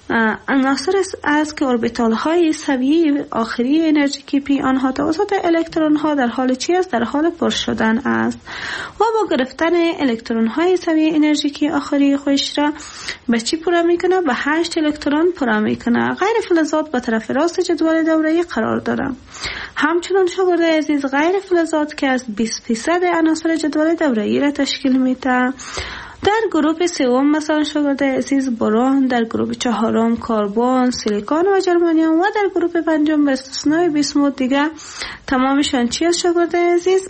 عناصر است که اوربیتال های سویه آخری انرژیکی پی آنها توسط الکترون ها در حال چی است؟ در حال پر شدن است و با گرفتن الکترون های سویه انرژیکی آخری خودش را به چی پورا میکنه؟ به 8 الکترون پورا میکنه. غیر فلزات به طرف راست جدول دوره‌ای قرار دارند. همچنین شاگرد عزیز غیر فلزات که از 20% عناصر جدول دوره‌ای را تشکیل میده. در گروه سوم مثلا شاگرد عزیز برون، در گروه چهارم کربن، سیلیکون و ژرمانیوم و در گروه پنجم به استثنای بیسموت دیگه تمامشان چی است شاگرد عزیز؟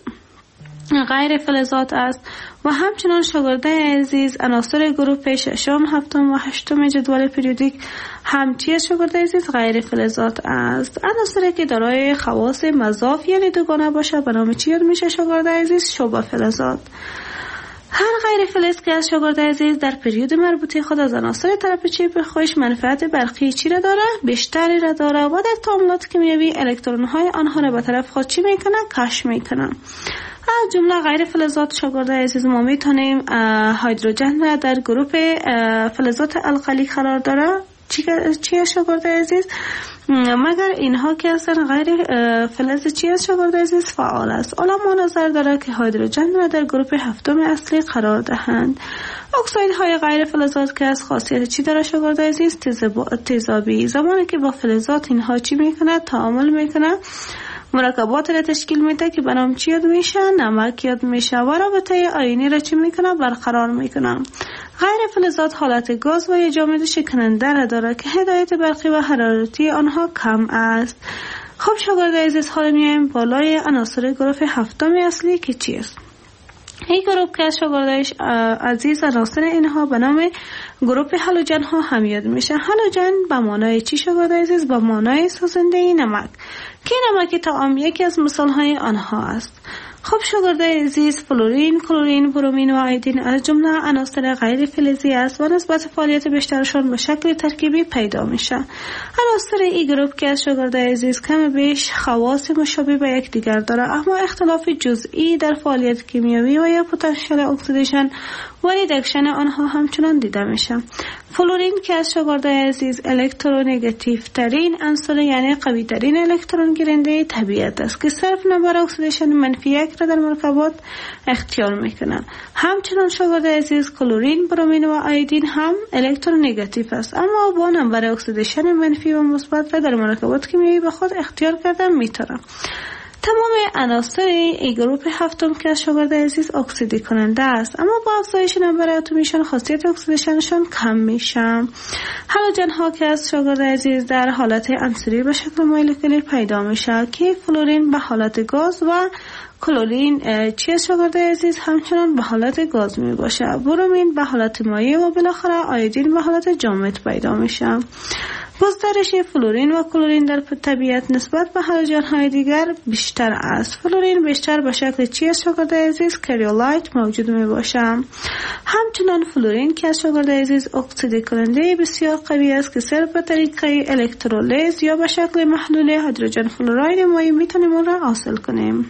غیر فلزات است. و همچنان شاگرد عزیز عناصر گروه ششم، هفتم و هشتم جدول پریودیک هم چی است شاگرد عزیز؟ غیر فلزات است. عناصری که دارای خواص مضاف یعنی دوگانه باشه به نام چی یاد میشه شاگرد عزیز؟ شبه فلزات. هر غیر فلز که از شاگرد عزیز در پریود مربوطه خود از عناصر طرف چی به خودش منفعت برقی چی را داره؟ بیشتری را داره و در تعاملات کیمیایی الکترون های آنها را به طرف خود چی میکنه؟ کش میکنه. از جمله غیر فلزات شاگرد عزیز ما میتونیم هیدروژن را در گروه فلزات القلی قرار داره. چی شاگرد عزیز؟ مگر اینها که اصلا غیر فلز چی است شاگرد عزیز؟ فعال است. علما نظر داره که هیدروژن را در گروه هفتم اصلی قرار دهند. اکسایدهای غیر فلزات که از خاصیت چی داره شاگرد عزیز؟ تیزابی. زمانی که با فلزات اینها چی میکنه؟ تعامل میکنه، مرکبات را تشکیل میده که بنام چی یاد میشه؟ نمک یاد میشه و رابطه آیونی را چی میکنه؟ برقرار میکنه. غیر فلزات حالت گاز و یا جامد شکننده را داره که هدایت برقی و حرارتی آنها کم است. خب شاگرد عزیز حالا میایم بالای عناصر گروه هفتم اصلی که چی است؟ این گروه که شاگرد عزیز عناصر اینها به نام گروه هالوژن ها هم یاد میشه. هالوژن به معنای چی شاگرد عزیز؟ به معنای سوزنده نمک که نمک طعام یکی از مثال های آنها است. خب شاگرد عزیز فلورین، کلورین، برومین و آیودین از جمله عناصر غیر فلزی است و نسبت فعالیت بیشترشان به شکل ترکیبی پیدا میشه. عناصر این گروه که از شاگرد عزیز کم بیش خواص مشابه به یکدیگر داره اما اختلاف جزئی در فعالیت کیمیایی و یا پتانسیل اکسیدیشن و ریدکشن آنها همچنان دیده میشه. فلورین که از شاگرد عزیز الکترونگاتیو ترین عنصر یعنی قوی ترین الکترون گیرنده طبیعت است که صرف نمبر اکسیدیشن منفی 1 را در مرکبات اختیار میکنه. همچنان شاگرد عزیز کلورین، برومین و آیودین هم الکترونگاتیو است اما با نمبر اکسیدیشن منفی و مثبت را در مرکبات کیمیایی به خود اختیار کردن میتونه. تمام عناصر ای گروه هفتم که از شاگرد عزیز اکسیدی کننده است اما با افزایش نمبر اتمیشان خاصیت اکسیدیشنشان کم میشه. هالوژن ها که از شاگرد عزیز در حالت عنصری به شکل مولکولی پیدا میشه که فلورین به حالت گاز و کلورین چی شاگرد عزیز همچنان به حالت گاز می باشه. برومین به حالت مایع و بالاخره آیودین به حالت جامد پیدا میشه. گسترش فلورین و کلورین در طبیعت نسبت به هالوژن های دیگر بیشتر است. فلورین بیشتر به شکل چی از شاگرد عزیز؟ کریولایت موجود می باشه. همچنان فلورین که از شاگرد عزیز اکسیدی کننده بسیار قوی است که صرف به طریقه الکترولیز یا به شکل محلول هیدروژن فلوراید مایع میتونیم اون را حاصل کنیم.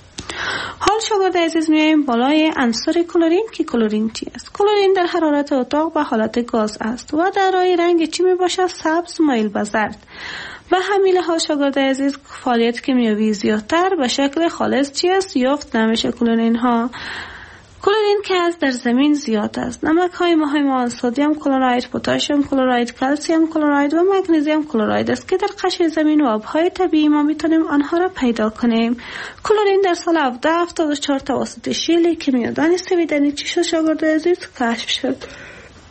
حال شاگرد عزیز میایم بالای عنصر کلورین که کلورین چی است؟ کلورین در حرارت اتاق به حالت گاز است و در رای رنگ چی می باشد؟ سبز مایل به زرد. به همین لحاظ شاگرد عزیز فعالیت کیمیایی زیادتر به شکل خالص چی است؟ یافت نمیشه کلورین ها. کلورین که از در زمین زیاد است. نمک های مهم آن سدیم کلراید، پتاسیم کلراید، کلسیم کلراید و مگنیزیم کلراید است که در قشر زمین و آبهای طبیعی ما میتونیم آنها را پیدا کنیم. کلورین در سال 1774 توسط شیلی کیمیادان سویدنی چی شد شاگرد عزیز؟ کشف شد.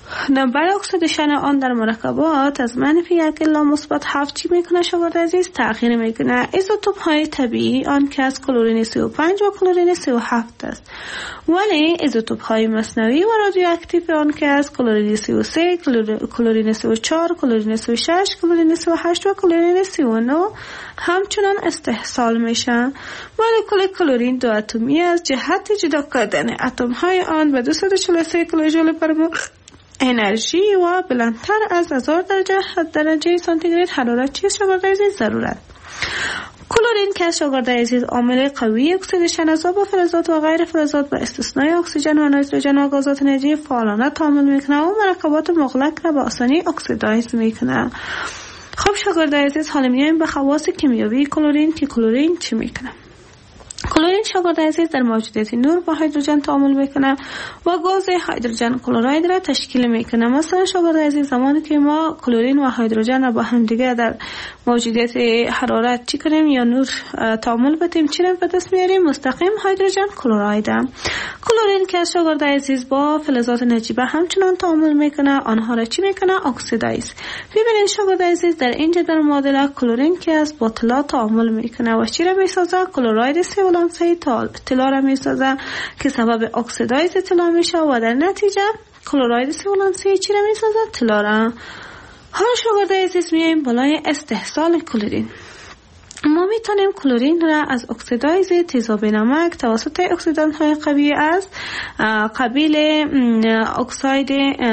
نمبر اکسیدیشن آن در مرکبات از -1 الی +7 چی میکنه شاگرد عزیز؟ تغییر میکنه. ایزوتوپ های طبیعی آن که از کلورین 35 و کلورین 37 است، ولی ایزوتوپ های مصنوعی و رادیواکتیو آن که از کلورین 33 کلورین 34 کلورین 36 کلورین 38 و کلورین 39 همچنان استحصال میشن، ولی کل کلورین دو اتمی از جهت جدا کردن اتم های آن به 243 کیلوژول پر انرژی و بلندتر از 1000 درجه سانتیگراد حرارت چیز شاگرد عزیز ضرورت. کلورین که شاگرد عزیز عامل قوی اکسیدیشن از آب و فلزات و غیر فلزات به استثنای اکسیژن و نیتروژن و گازات انرژی فعالانه تعامل میکنه و مرکبات مغلق را به آسانی اکسیدایز میکنه. خب شاگرد عزیز حالا میایم به خواص کیمیایی کلورین که کلورین چی میکنه. کلورین شاگرد عزیز در موجودیت نور با هیدروژن تعامل میکنه و گاز هیدروژن کلراید را تشکیل میکنه. مثلا شاگرد عزیز زمانی که ما کلورین و هیدروژن را با هم دیگه در موجودیت حرارت چی کنیم یا نور تعامل بدیم چی را به دست میاریم؟ مستقیم هیدروژن کلراید. کلورین که شاگرد عزیز با فلزات نجیبه همچنان تعامل میکنه، آنها را چی میکنه؟ اکسیدایز. ببینید شاگرد عزیز در اینجا در معادله کلورین که از با طلا تعامل میکنه و چی را میسازه؟ کلراید ولانسی طلا را میسازه که سبب اکسیدایز طلا میشه و در نتیجه کلراید ولانسی چی را میسازه؟ طلا را. حالا شاگرد عزیز میایم بالای استحصال کلورین. ما میتونیم کلورین را از اکسیدایز تیزاب نمک توسط اکسیدانت های قوی از قبیل اکساید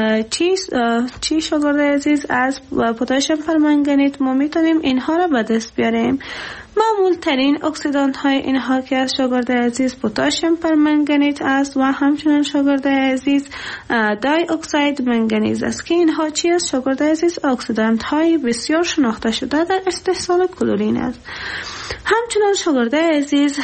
چی شاگرد عزیز از پتاسیم پرمنگنیت ما میتونیم اینها را به دست بیاریم. معمول ترین اکسیدانت های اینها که از شاگرد عزیز پتاسیم پرمنگنیت است و همچنان شاگرد عزیز دای اکساید منگنیز است که اینها چی است شاگرد عزیز؟ اکسیدانت های بسیار شناخته شده در استحصال کلورین است. همچنان شاگرد عزیز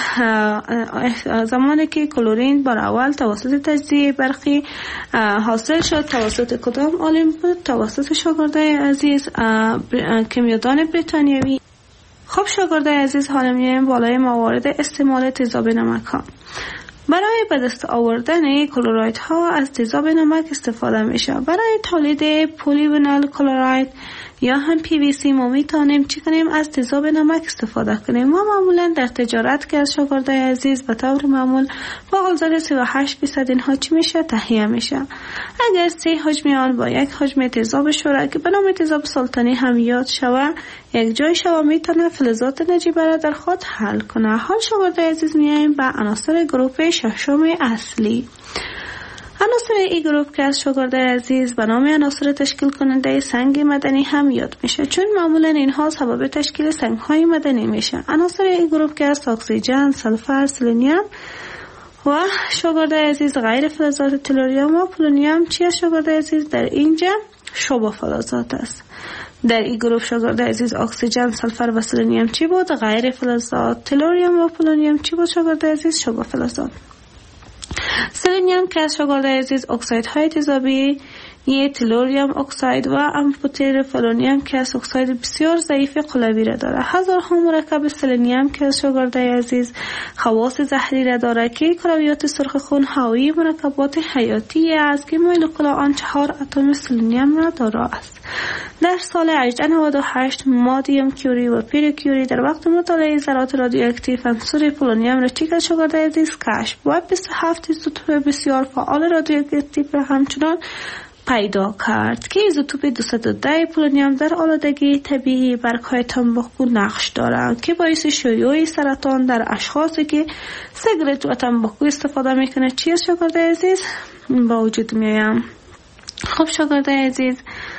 زمانی که کلورین بر اول توسط تجزیه برقی حاصل شد توسط کدام عالم بود؟ توسط شاگرد عزیز کیمیادان بریتانیایی. خب شاگرد عزیز حالا میایم بالای موارد استعمال تیزاب نمک ها. برای به دست آوردن کلوراید ها از تیزاب نمک استفاده میشه. برای تولید پلیوینال کلوراید یا هم PVC ما میتونیم چی کنیم؟ از تیزاب نمک استفاده کنیم. ما معمولا در تجارت که از شاگرد عزیز به طور معمول با غلظت 38% اینها چی میشه؟ تهیه میشه. اگر 3 حجم آن با یک حجم تیزاب شوره که به نام تیزاب سلطانی هم یاد شوه یک جای شوه میتونه فلزات نجیبه را در خود حل کنه. حال شاگرد عزیز میایم به عناصر گروپ ششم اصلی. عناصر این گروپ که از شاگرد عزیز به نام عناصر تشکیل کننده سنگ مدنی هم یاد میشه، چون معمولا اینها سبب تشکیل سنگ های مدنی میشه. عناصر این گروپ که از اکسیژن، سلفر، سلنیوم و شاگرد عزیز غیر فلزات تلوریوم و پولونیوم چی است شاگرد عزیز؟ در اینجا شبه فلزات است. در این گروپ شاگرد عزیز اکسیژن، سلفر و سلنیوم چی بود؟ غیر فلزات. تلوریوم و پولونیوم چی بود شاگرد عزیز؟ شبه فلزات. سلنیوم که از شاگرد عزیز اکساید های تیزابی یه تلوریوم اکساید و امفوتر فلونیوم که از اکساید بسیار ضعیف قلوی را داره. هزارها مرکب سلنیوم که از شاگرد عزیز خواص زهری را داره که کرویات سرخ خون حاوی مرکبات حیاتی است که مولکول آن 4 اتم سلنیوم را داره است. در سال 1898 مادیم کیوری و پیر کیوری در وقت مطالعه ذرات رادیواکتیو عنصر پولونیوم را چی شاگرد عزیز کشف و 27 ایزوتوپ بسیار فعال رادیواکتیو را همچنان پیدا کرد که ایزوتوپ 210 پولونیوم در آلودگی طبیعی برگ‌های تنباکو نقش دارد که باعث شیوع سرطان در اشخاصی که سیگارت و تنباکو استفاده میکنه چی است شاگرد عزیز؟ با وجود میایم. خب شاگرد عزیز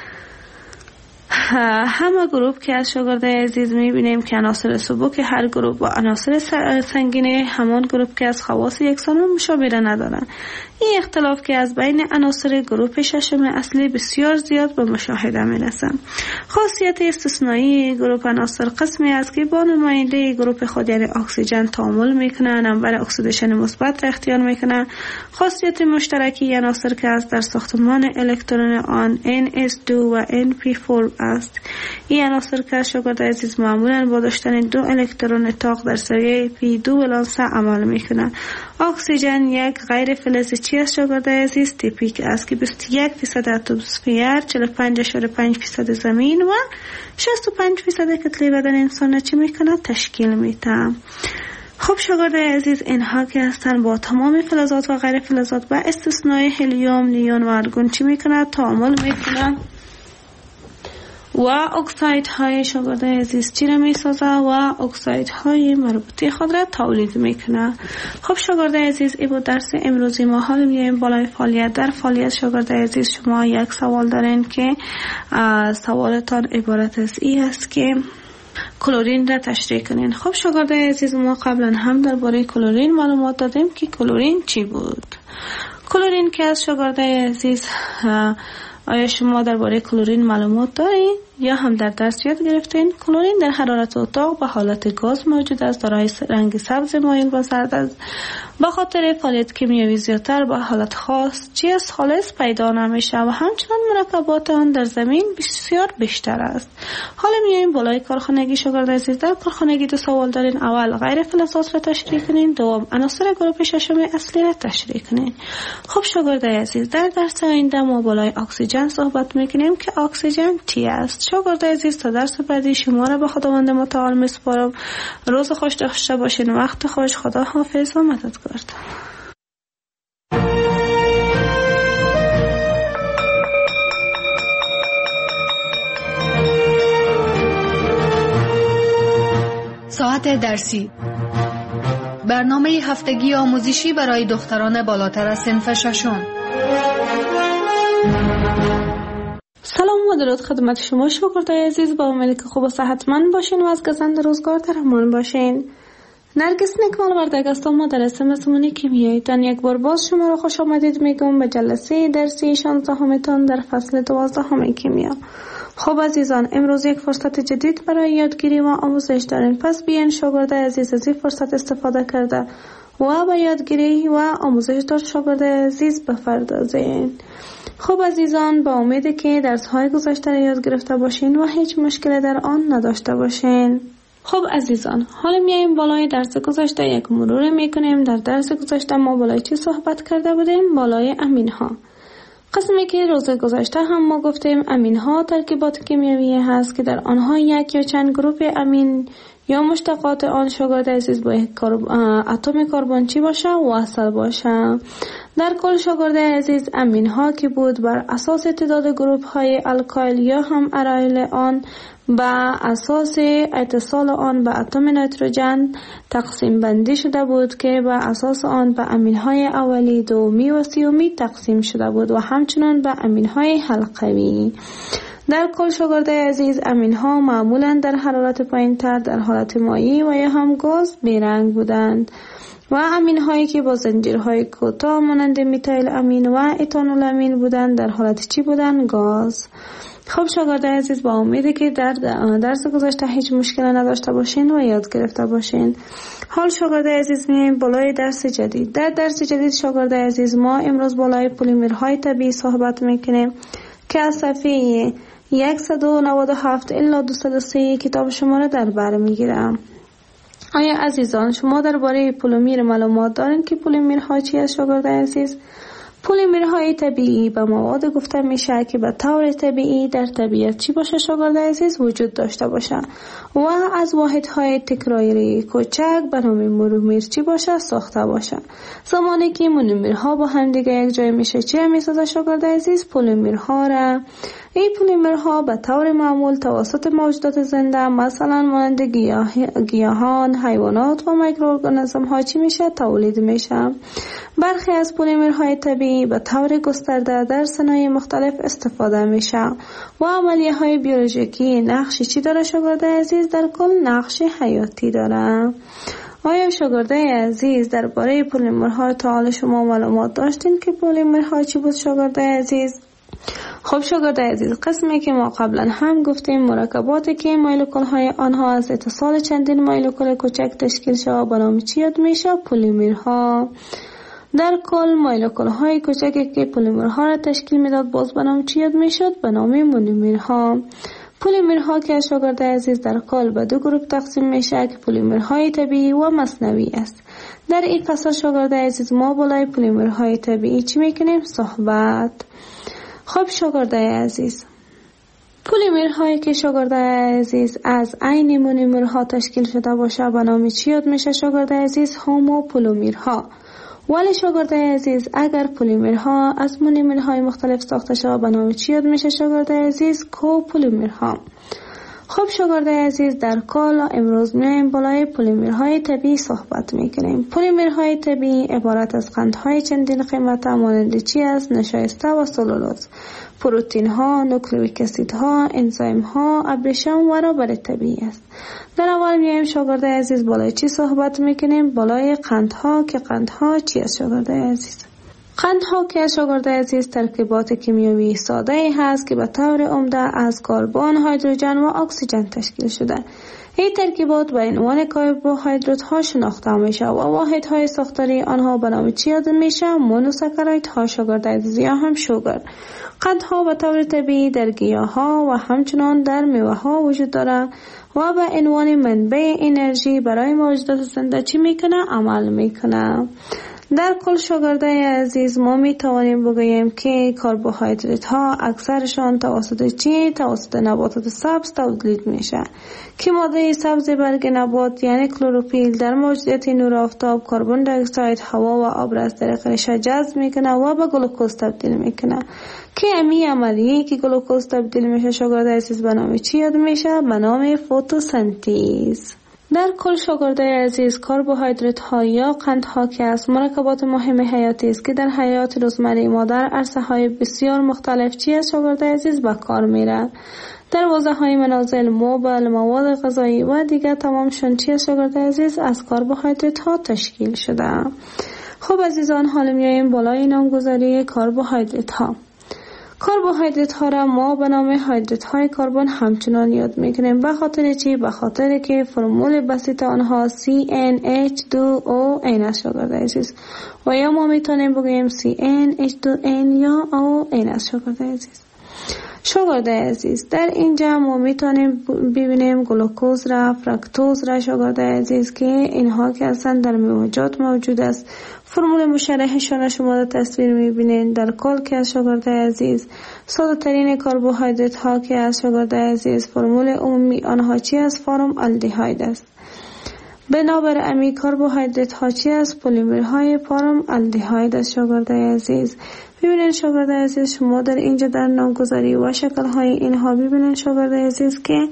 همه گروپ که از شاگرد عزیز میبینیم که عناصر سبک هر گروپ و عناصر سنگین همان گروپ که از خواص یکسان و مشابه ندارن. این اختلاف که از بین عناصر گروپ ششم اصلی بسیار زیاد به مشاهده میرسه. خاصیت استثنایی گروپ عناصر قسمی است که با نماینده گروپ خود یعنی اکسیژن تعامل میکنه، نمبر اکسیدیشن مثبت را اختیار میکنه. خاصیت مشترکی عناصر که از در ساختمان الکترون آن NS2 و NP4 است. این عناصر که شاگرد عزیز معمولا با داشتن 2 الکترون طاق در سریع P2 ولانس عمل میکنند. اکسیژن یک غیر فلزی چی است شاگرد عزیز؟ تیپیک است که 21% اتمسفر، 45.5% زمین و 65% کتله بدن انسان چی میکنه؟ تشکیل میده. خب شاگرد عزیز اینها که هستن با تمام فلزات و غیر فلزات و استثنای هلیوم، نیون و آرگون چی میکنه؟ تعامل میکنه و اکساید های شاگرد عزیز چی را میسازه؟ و اکساید های مربوطه خود را تولید میکنه. خب شاگرد عزیز این بود درس امروزی ما. حالا میایم بالای فعالیت. در فعالیت شاگرد عزیز شما یک سوال دارین که سوالتان عبارت از این است که کلورین را تشریح کنین. خب شاگرد عزیز ما قبلا هم درباره کلورین معلومات دادیم که کلورین چی بود. کلورین که از شاگرد عزیز آیا شما درباره کلورین معلومات دارین یا هم در درس یاد گرفتین؟ کلورین در حرارت اتاق به حالت گاز موجود است، دارای رنگ سبز مایل و زرد است. به خاطر فعالیت کیمیایی زیادتر به حالت خاص چیز خالص پیدا نمیشه و همچنان مرکبات آن در زمین بسیار بیشتر است. حالا میایم بالای کارخانگی. شاگرد عزیز در کارخانگی 2 سوال دارین. اول غیر فلزات را تشریح کنین، دوم عناصر گروه ششم اصلی را تشریح کنین. خب شاگرد عزیز در درس آینده ما بالای اکسیژن صحبت میکنیم که اکسیژن چی است. شاگرد عزیز تا درس بعدی شما را به خداوند متعال میسپارم. روز خوش داشته باشین، وقت خوش، خدا حافظ و مددگار. ساعت درسی، برنامه هفتگی آموزشی برای دختران بالاتر از صنف ششم. سلام و درود خدمت شما شاگرد عزیز. با امید که خوب و صحتمند باشین و از گزند روزگار در امان باشین. نرگس نکمال وردگ هستم، مدرس مضمون کیمیایی تان. یک بار باز شما را خوش آمدید میگم به جلسه درسی 16 تان در فصل 12 کیمیا. خب عزیزان، امروز یک فرصت جدید برای یادگیری و آموزش دارین. پس بیاین شاگرد عزیز از این فرصت استفاده کرده و به یادگیری و آموزش دار شاگرد عزیز بپردازین. خب عزیزان، با امید که درس های گذشته را یاد گرفته باشین و هیچ مشکلی در آن نداشته باشین. خب عزیزان، حالا میایم بالای درس گذشته یک مرور میکنیم. در درس گذشته ما بالای چی صحبت کرده بودیم؟ بالای امین ها. قسمی که روز گذشته هم ما گفتیم امین ها ترکیبات کیمیایی هست که در آنها یک یا چند گروپ امین یا مشتقات آن شاگرد عزیز با اتم کربن چی باشه؟ وصل باشه. در کل شاگرد عزیز امین ها که بود بر اساس تعداد گروپ های الکایل یا هم ارایل آن با اساس اتصال آن به اتم نیتروژن تقسیم بندی شده بود که با اساس آن به امین های اولی، دومی و سیومی تقسیم شده بود و همچنان به امین های حلقوی. در کل شاگرد عزیز امین ها معمولا در حرارت پایین‌تر در حالت مایع و یا هم گاز بیرنگ بودند و امین هایی که با زنجیرهای کوتاه مانند میتایل امین و اتانول امین بودند در حالت چی بودند؟ گاز. خب شاگرد عزیز، با امیدی که در درس گذشته هیچ مشکلی نداشته باشین و یاد گرفته باشین. حال شاگرد عزیز میایم بالای درس جدید. در درس جدید شاگرد عزیز ما امروز بالای پلیمرهای طبیعی صحبت میکنیم که از صفحه 197 الی 203 کتاب شما را در بر میگیرم. آیا عزیزان شما درباره پلیمر معلومات دارین که پلیمرها چی است شاگرد عزیز؟ پلیمرهای طبیعی به مواد گفته میشه که به طور طبیعی در طبیعت چی باشه شاگرد عزیز؟ وجود داشته باشه و از واحدهای تکراری کوچک به نام مونومر چی باشه؟ ساخته باشه. زمانی که مونومرها با هم دیگه یک جای میشه چی میسازه شاگرد عزیز؟ پلیمرها را. این پلیمرها به طور معمول توسط موجودات زنده مثلا مانند گیاهان، حیوانات و میکروارگانیسم ها چی میشه؟ تولید میشه. برخی از پلیمرهای طبیعی به طور گسترده در صنایع مختلف استفاده میشه و عملیه های بیولوژیکی نقشی چی داره شاگرد عزیز؟ در کل نقش حیاتی داره. آیا شاگرد عزیز درباره پلیمرها تا حال شما معلومات داشتین که پلیمرها چی بود شاگرد عزیز؟ خب شاگرد عزیز، قسمی که ما قبلا هم گفتیم مرکباتی که مولکول های آنها از اتصال چندین مولکول کوچک تشکیل شده به نام چی یاد میشه؟ پلیمرها. در کل مولکول های کوچکی که پلیمرها را تشکیل میداد باز به نام چی یاد میشد؟ به نام مونومرها. پلیمرها که شاگرد عزیز در کل به دو گروه تقسیم میشه که پلیمرهای طبیعی و مصنوعی است. در این فصل شاگرد عزیز ما بالای پلیمرهای طبیعی چی میکنیم؟ صحبت. خب شاگرد عزیز، پلیمرهایی که شاگرد عزیز از عین مونومرها تشکیل شده باشه به نام چی یاد میشه شاگرد عزیز؟ هوموپولومرها. ولی شاگرد عزیز اگر پلیمرها از مونومرهای مختلف ساخته شده به نام چی یاد میشه شاگرد عزیز؟ کوپلیمرها. خب شاگرد عزیز، در کل امروز میایم بالای پلیمرهای طبیعی صحبت میکنیم. پلیمرهای طبیعی عبارت از قندهای چندین قیمت مانند چی است؟ نشایسته و سلولوز، پروتئین ها، نوکلئیک اسید ها، انزیم ها، ابریشم و رابر طبیعی است. در اول میایم شاگرد عزیز بالای چی صحبت میکنیم؟ بالای قندها. که قندها چی است شاگرد عزیز؟ قندها که شاگرد عزیز ترکیبات کیمیایی ساده هست که به طور عمده از کربن، هیدروژن و اکسیژن تشکیل شده. این ترکیبات به عنوان کربوهیدرات ها شناخته میشه و واحد های ساختاری آنها به نام چی یاد میشه؟ مونوساکاراید ها شاگرد عزیز یا هم شوگر. قندها به طور طبیعی در گیاه ها و همچنان در میوه ها وجود داره و به عنوان منبع انرژی برای موجودات زنده چی میکنه؟ عمل میکنه. در کل شاگرد عزیز ما می توانیم بگوییم که کربوهیدرات ها اکثرشان توسط چی؟ توسط نباتات سبز تولید میشه که ماده سبز برگ نبات یعنی کلروفیل در موجودیت نور آفتاب کربن دی اکساید، هوا و آب را از طریق ریشه جذب میکنه و به گلوکوز تبدیل میکنه که امی عملیه که گلوکوز تبدیل میشه شاگرد عزیز به نام چی یاد میشه؟ به نام فتوسنتز. در کل شاگرد عزیز کربوهیدرات ها یا قندها که از مرکبات مهم حیاتی است که در حیات روزمره ما در عرصه های بسیار مختلف چی است شاگرد عزیز؟ به کار میره. در حوزه های منازل، موبل، مواد غذایی و دیگر تمامشون چی است شاگرد عزیز؟ از کربوهیدرات ها تشکیل شده. خب عزیزان، حالا میاییم بالای نامگذاری کربوهیدرات ها. کربوهیدرات ها را ما به نام هیدرات های کربن همچنان یاد میکنیم. به خاطر چی؟ به خاطر که فرمول بسیط آنها CnH2O است شاگرد عزیز و یا ما میتونیم بگوییم CnH2n یا ON است شاگرد عزیز. شاگرد عزیز، در اینجا ما میتونیم ببینیم گلوکوز را، فرکتوز را شاگرد عزیز که اینها که اصلا در میوه‌جات موجود است. فرمول مشرحشان شما در تصویر میبینید. در کل که شاگرد عزیز ساده ترین کربوهیدرات ها که از شاگرد عزیز فرمول عمومی آنها چی است؟ فارم آلدهاید است. بنابر امی کربوهیدرات ها چی است؟ پلیمرهای فارم آلدهاید است شاگرد عزیز. ببینید شاگرد عزیز، شما در اینجا در نامگذاری و شکل های اینها ببینید شاگرد عزیز که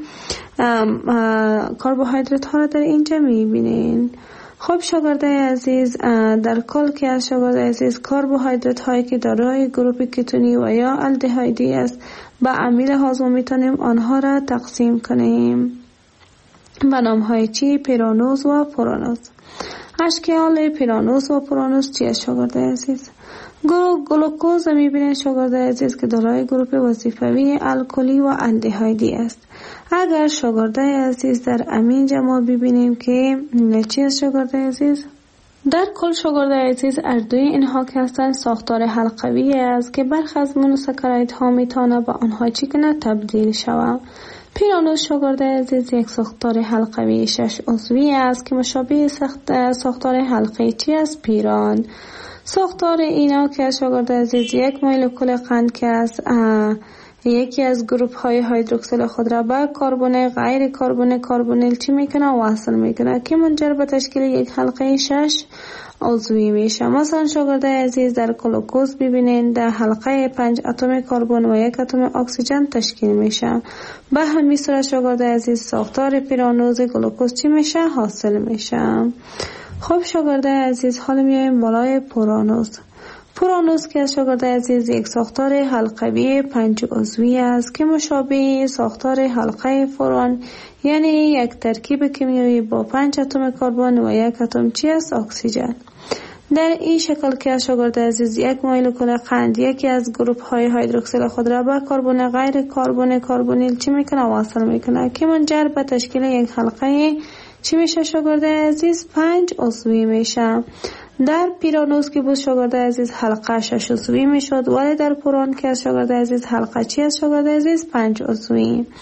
کربوهیدرات ها را در اینجا میبینید. خب شاگرد عزیز، در کل که از شاگرد عزیز کربوهیدرات هایی که دارای گروپ کتونی و یا آلدهایدی است به امیل هاضمه میتونیم آنها را تقسیم کنیم به نام های چی؟ پیرانوز و پرانوز. اشکال پیرانوز و پرانوز چی است شاگرد عزیز؟ گلوکوز میبینید شاگرد عزیز که دارای گروپ وظیفوی الکلی و آلدهایدی است. اگر شاگرد عزیز در امینجا ما ببینیم که چی است شاگرد عزیز؟ در کل شاگرد عزیز اردوی اینها که هستند ساختار حلقوی است که برخی از مونوساکاراید ها میتونه به آنها چی کنه؟ تبدیل شود. پیرانوز شاگرد عزیز یک ساختار حلقوی 6 عضوی است که مشابه ساختار حلقه چی است؟ پیران. ساختار اینا که شاگرد عزیز یک مولکول قند که است یکی از گروپ های هیدروکسیل خود را به کربن غیر کربونیل چی میکنه؟ وصل میکنه که منجر به تشکیل یک حلقه 6 عضوی میشه. مثلا شاگرد عزیز در گلوکوز ببینید در حلقه 5 اتم کربن و 1 اتم اکسیژن تشکیل میشه. به همین صورت شاگرد عزیز ساختار پیرانوز گلوکوز چی میشه؟ حاصل میشه. خب شاگرد عزیز، حالا میایم بالای پرانوز. پرانوز که شاگرد عزیز یک ساختار حلقوی 5 عضوی است که مشابه ساختار حلقه فران، یعنی یک ترکیب کیمیایی با 5 اتم کربن و 1 اتم چی است؟ اکسیژن. در این شکل که شاگرد عزیز یک مولکول قند یکی از گروپ های هیدروکسیل خود را به کربن غیر کربونیل چی میکنه؟ وصل میکنه که منجر به تشکیل یک حلقه چی میشه شاگرد عزیز؟ 5 عضوی میشه. در پیرانوز که بود شاگرد عزیز حلقه 6 عضوی میشد، ولی در پران که شاگرد عزیز حلقه چی است شاگرد عزیز؟ 5 عضوی.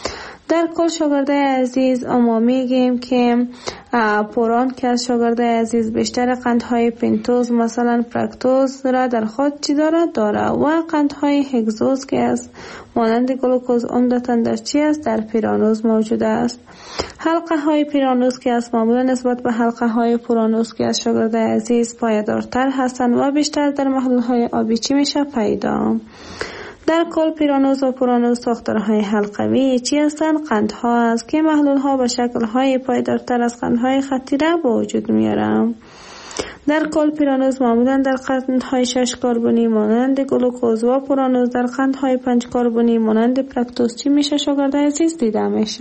در کل شاگرده عزیز ما میگیم که پوران که از شاگرده عزیز بیشتر قندهای پنتوز مثلا فرکتوز را در خود چی داره و قندهای هگزوز که از مانند گلوکوز عمدتاً در چی است؟ در پیرانوز موجود است. حلقه های پیرانوز که از معمولا نسبت به حلقه های پورانوز که از شاگرده عزیز پایدارتر هستند و بیشتر در محلول های آبی چی میشه پیدا. در کل پیرانوز و پورانوز ساختارهای حلقوی چی هستند؟ قندها است که محلول ها به شکل های پایدارتر از قندهای خطی را به وجود میارند. در کل پیرانوز معمولا در قندهای 6 کربنی مانند گلوکوز و پورانوز در قندهای 5 کربنی مانند فرکتوز چی میشه شاگرده عزیز دیده میشه.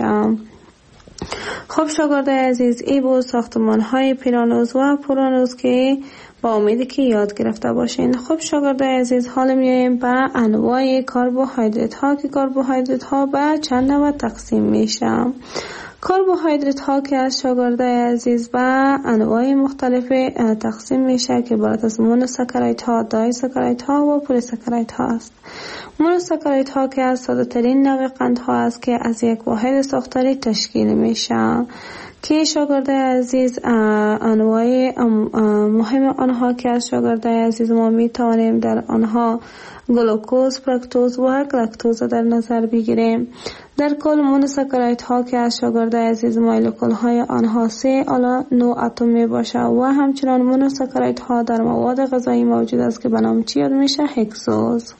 خب شاگرده عزیز ای بود ساختمان های پیرانوز و پورانوز که با امیدی که یاد گرفته باشین. خب شاگرده عزیز حالا میایم به انواع کربوهیدرات ها که کربوهیدرات ها به چند نوع تقسیم میشه. کربوهیدرات ها که از شاگرده عزیز به انواع مختلف تقسیم میشه که عبارت از مونوساکاریت ها، دایساکاریت ها و پلیساکاریت ها است. مونوساکاریت ها که از ساده ترین نوع قند ها است که از یک واحد ساختاری تشکیل میشه که شاگرده عزیز انواع مهم آنها که از شاگرده عزیز ما می توانیم در آنها گلوکوز، فرکتوز و گلاکتوز در نظر بگیریم. در کل مونوساکاریت ها که از شاگرده عزیز مولکول های آنها 3 الی 9 اتم می باشه و همچنان مونوساکاریت ها در مواد غذایی موجود است که به نام چی یاد میشه؟ هگزوز.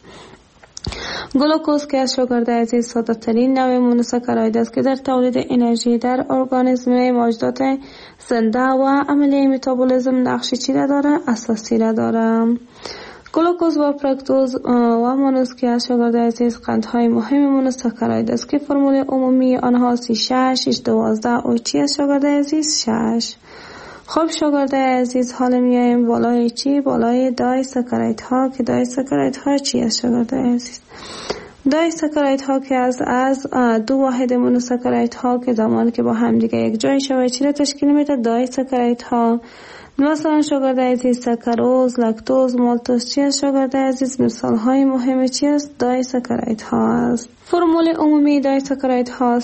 گلوکوز که از شاگرده عزیز ساده ترین نوع مونوساکاراید است که در تولید انرژی در ارگانیسم موجودات زنده و عملیه متابولیسم نقش چی را داره؟ اساسی را داره. گلوکوز و فرکتوز و مونوز که از شاگرده عزیز قندهای مهم مونوساکاراید است که فرمول عمومی آنها 36 12 و چی از شاگرده عزیز 6. خب شاگرده عزیز حالا میایم بالای چی؟ بالای دایساکاریت ها که دایساکاریت ها چی است شاگرده عزیز؟ دایساکاریت ها که از دو واحد مونوساکاریت ها که زمانی که با هم دیگه یک جای شوه چی را تشکیل میده؟ دایساکاریت ها. مثلا شاگرده عزیز ساکاروز، لاکتوز، مالتوز چی است شاگرده عزیز؟ مثال های مهم چی است؟ دایساکاریت ها است. فرمول عمومی دایساکاریت ها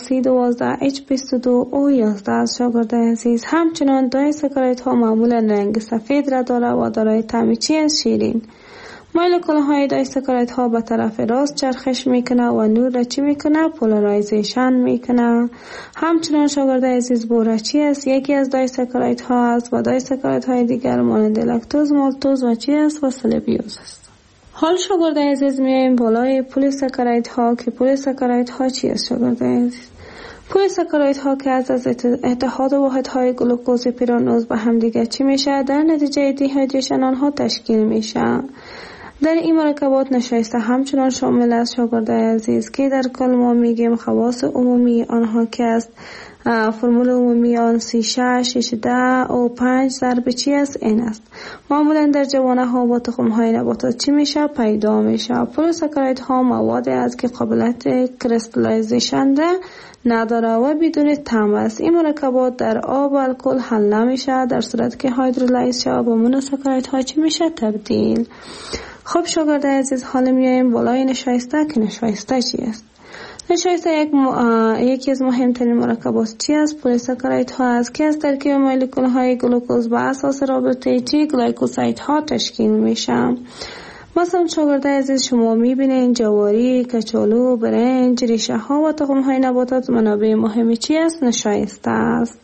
C12H22O11 است شاگرده عزیز. همچنان دایساکاریت ها معمولا رنگ سفید را داره و دارای طعم چی است؟ شیرین. مولکول های دایساکاریت ها به طرف راست چرخش میکنه و نور را چی میکنه؟ پولارایزیشن میکنه. همچنان شاگرده عزیز بوره چی است؟ یکی از دایساکاریت ها است و دایساکاریت های دیگر مانند لاکتوز، مالتوز و چی است؟ و سلبیوز است. حال شاگرده عزیز میایم بالای پلیساکاریت ها که پلیساکاریت ها چی است شاگرده عزیز؟ پلیساکاریت ها که از اتحاد واحد های گلوکوز پیرانوز به هم دیگه چی میشه؟ در نتیجه دیهایدریشن آنها تشکیل میشه. در این مرکبات نشایسته همچنان شامل است شاگرده عزیز که در کل ما میگیم خواص عمومی آنها که است فرمول عمومی آن 36 18 و 5 ضرب چی است؟ این است. معمولا در جوانه ها و تخم های نباتات چی میشه؟ پیدا میشه. پلیساکاریت ها مواد است که قابلیت کریستالایزیشن را نداره و بدون طعم است. این مرکبات در آب و الکل حل نمیشه در صورت که هیدرولیز شه و مونوساکاریت ها چی میشه؟ تبدیل. خب شاگرده عزیز حالا میایم بالای نشایسته که نشایسته چی است؟ نشایسته یکی از مهمترین مرکبات چی است؟ پلیساکاریت ها است که از ترکیب مولکول های گلوکوز بر اساس رابطه چی؟ گلایکوساید ها تشکیل میشن. مثلا شاگرده عزیز شما میبینین جواری، کچالو، برنج، ریشه ها و تخم های نباتات منابع مهمی چی است؟ نشایسته است.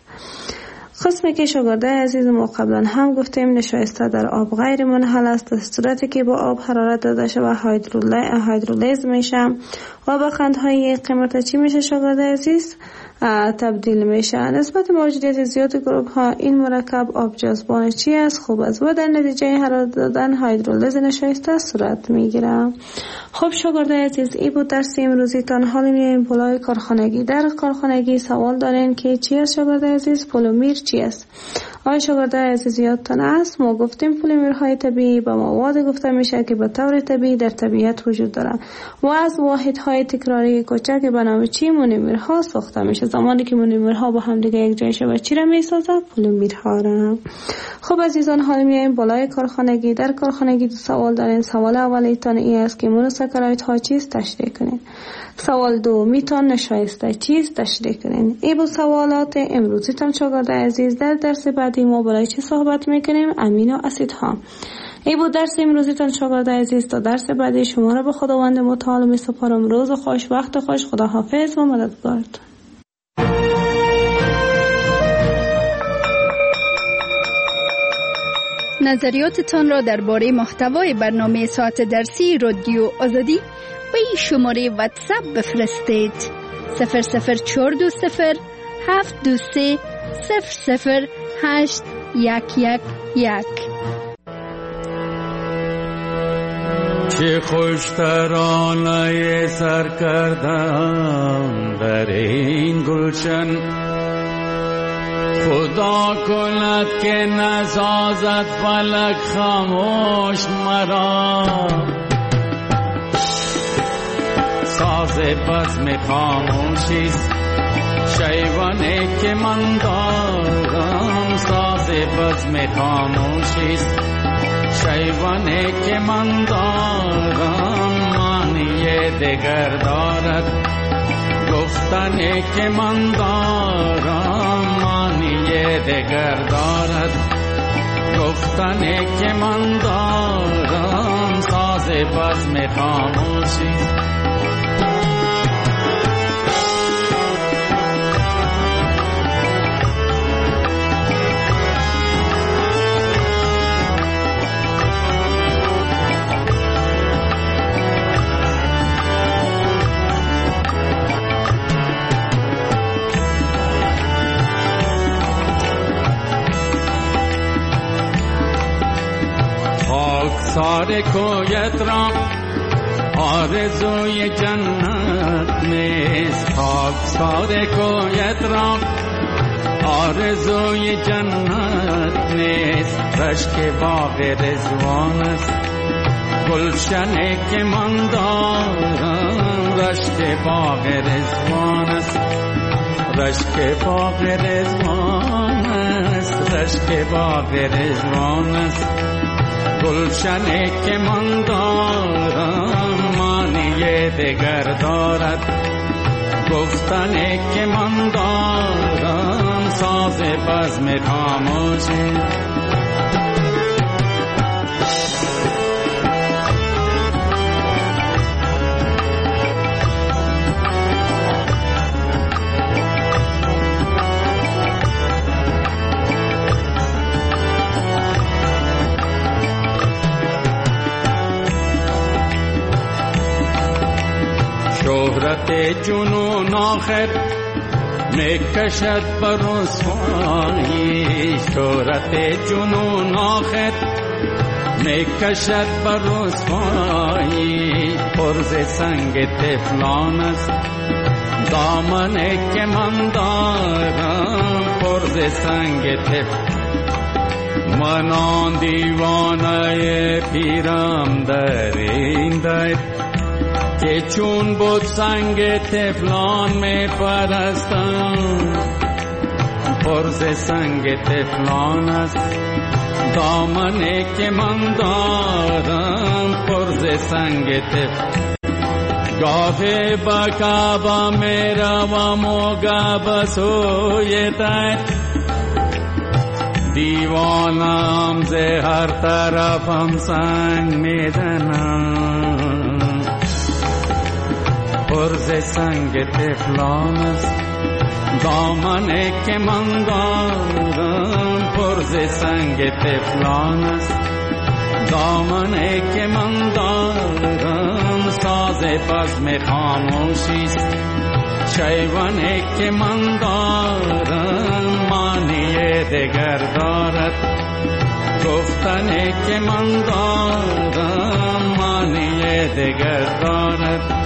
قسمی که شاگرده عزیز ما قبلا هم گفتیم نشایسته در آب غیر منحل است در صورتی که با آب حرارت داده شده و هیدرولیز میشه و به قندهای قیمت چی میشه شاگرده عزیز؟ تبدیل میشه. نسبت موجودیت زیاد گروه ها این مرکب آب جذبان چی است؟ خوب است و در نتیجه حرارت دادن هیدرولیز نشایسته صورت میگیره. خب شاگرده عزیز این بود درس امروزی تان. حالا میایم بالای کارخانگی. در کارخانگی سوال دارین که چی است شاگرده عزیز؟ پلیمر چی است؟ آقای شاگرده عزیز یادتان است ما گفتیم پلیمرهای طبیعی به مواد گفته میشه که به طور طبیعی در طبیعت وجود دارن و از واحدهای تکراری کوچک به نام چی؟ مونومرها ساخته میشه. زمانی که مونومرها با هم دیگه یک جای شود چی را میسازه؟ پلیمرها را. خب عزیزان حالا میایم بالای کارخانگی. در کارخانگی دو سوال دارین. سوال اولیتان این است که مونوساکاریت ها چیست؟ تشریح کنین. سوال دومیتان نشایسته چیست تشریح کنین. ای بود سوالات امروزیتان شاگرد عزیز. در درس بعدی ما برای چی صحبت میکنیم؟ امینو اسیدها. ای بود درس امروزیتان شاگرد عزیز. تا درس بعدی شما را به خداوند متعال میسپارم. روز خوش، وقت خوش، خداحافظ و مددگارتون. نظریاتتان را درباره محتوای برنامه ساعت درسی رادیو آزادی به این شماره واتساپ بفرستید. 00420 723 00811. چه خوش ترانه سر کردم در این گلشن، خدا کند که نسازد فلک خاموش مرا. ساز بزم خاموشیست شیوانی که من دارم. ساز بزم خاموشیست شیوانی که من دارم. معنی دگر دارد گفتنی که من دارم. معنی دگر دارد گفتنی که من دارم. ساز بزم خاموشیست. سار کویت را آرزوی جنت نیست. خاک سار کویت را آرزوی جنت نیست. رشک باغ رضوان است گلشنی که من دارم. رشک باغ رضوان است. رشک باغ رضوان است. رشک باغ رضوان است گلشنی که من دارم. معنی دگر دارد گفتنی که من دارم. ساز بزم خاموشی شهرت جنون آخر میکشد بر رسوایی. شهرت جنون آخر میکشد بر رسوایی. پرز سنگ طفلان است دامنی که من دارم. پرز سنگ طفلان من آن دیوانه پیرم در این در که چون بود سنگ طفلان می پرستم. پرز سنگ طفلان است دامنی که من دارم. پرز سنگ طفلان گاهی با کعبه می روم و گاه سوی در. دیوانم ز هر طرفم سنگ می زنم. پرز سنگ طفلان است دامنی که من دارم. پرز سنگ طفلان است دامنی که من دارم. ساز بزم خاموشیست شیوانی که من دارم. معنی دگر دارد گفتنی که من دارم. معنی دگر دارد.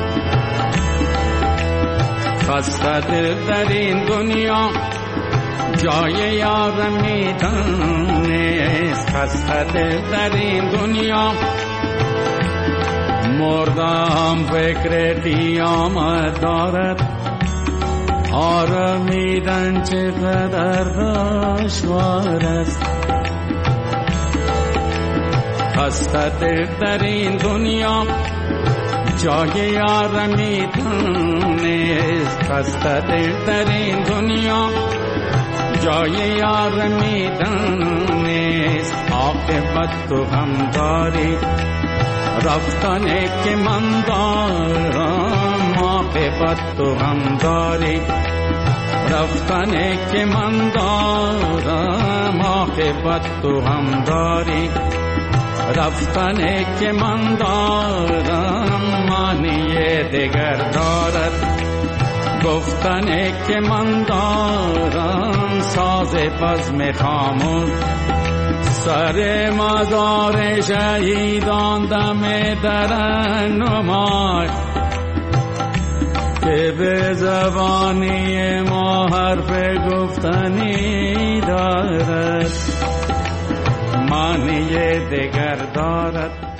خسته در این دنیا جای یار میدانست خسته دل در این دنیا مردم فکر قیامت دارد آرمیدن چقدر دشوار است خسته دل در این دنیا جای یار میدانست خسته دل در این دنیا جای یار میدانست عاقبت تو هم داری رفتنه که من دارم عاقبت تو هم داری رفتنه که من دارم عاقبت تو هم داری رفتنه که من دارم معنی دیگر دارد گفتنه که من دارم ساز بزم خاموش سر مزار شهیدان دم در نمای که به زبانی ما حرف گفتنی دارد معنی دیگر دارد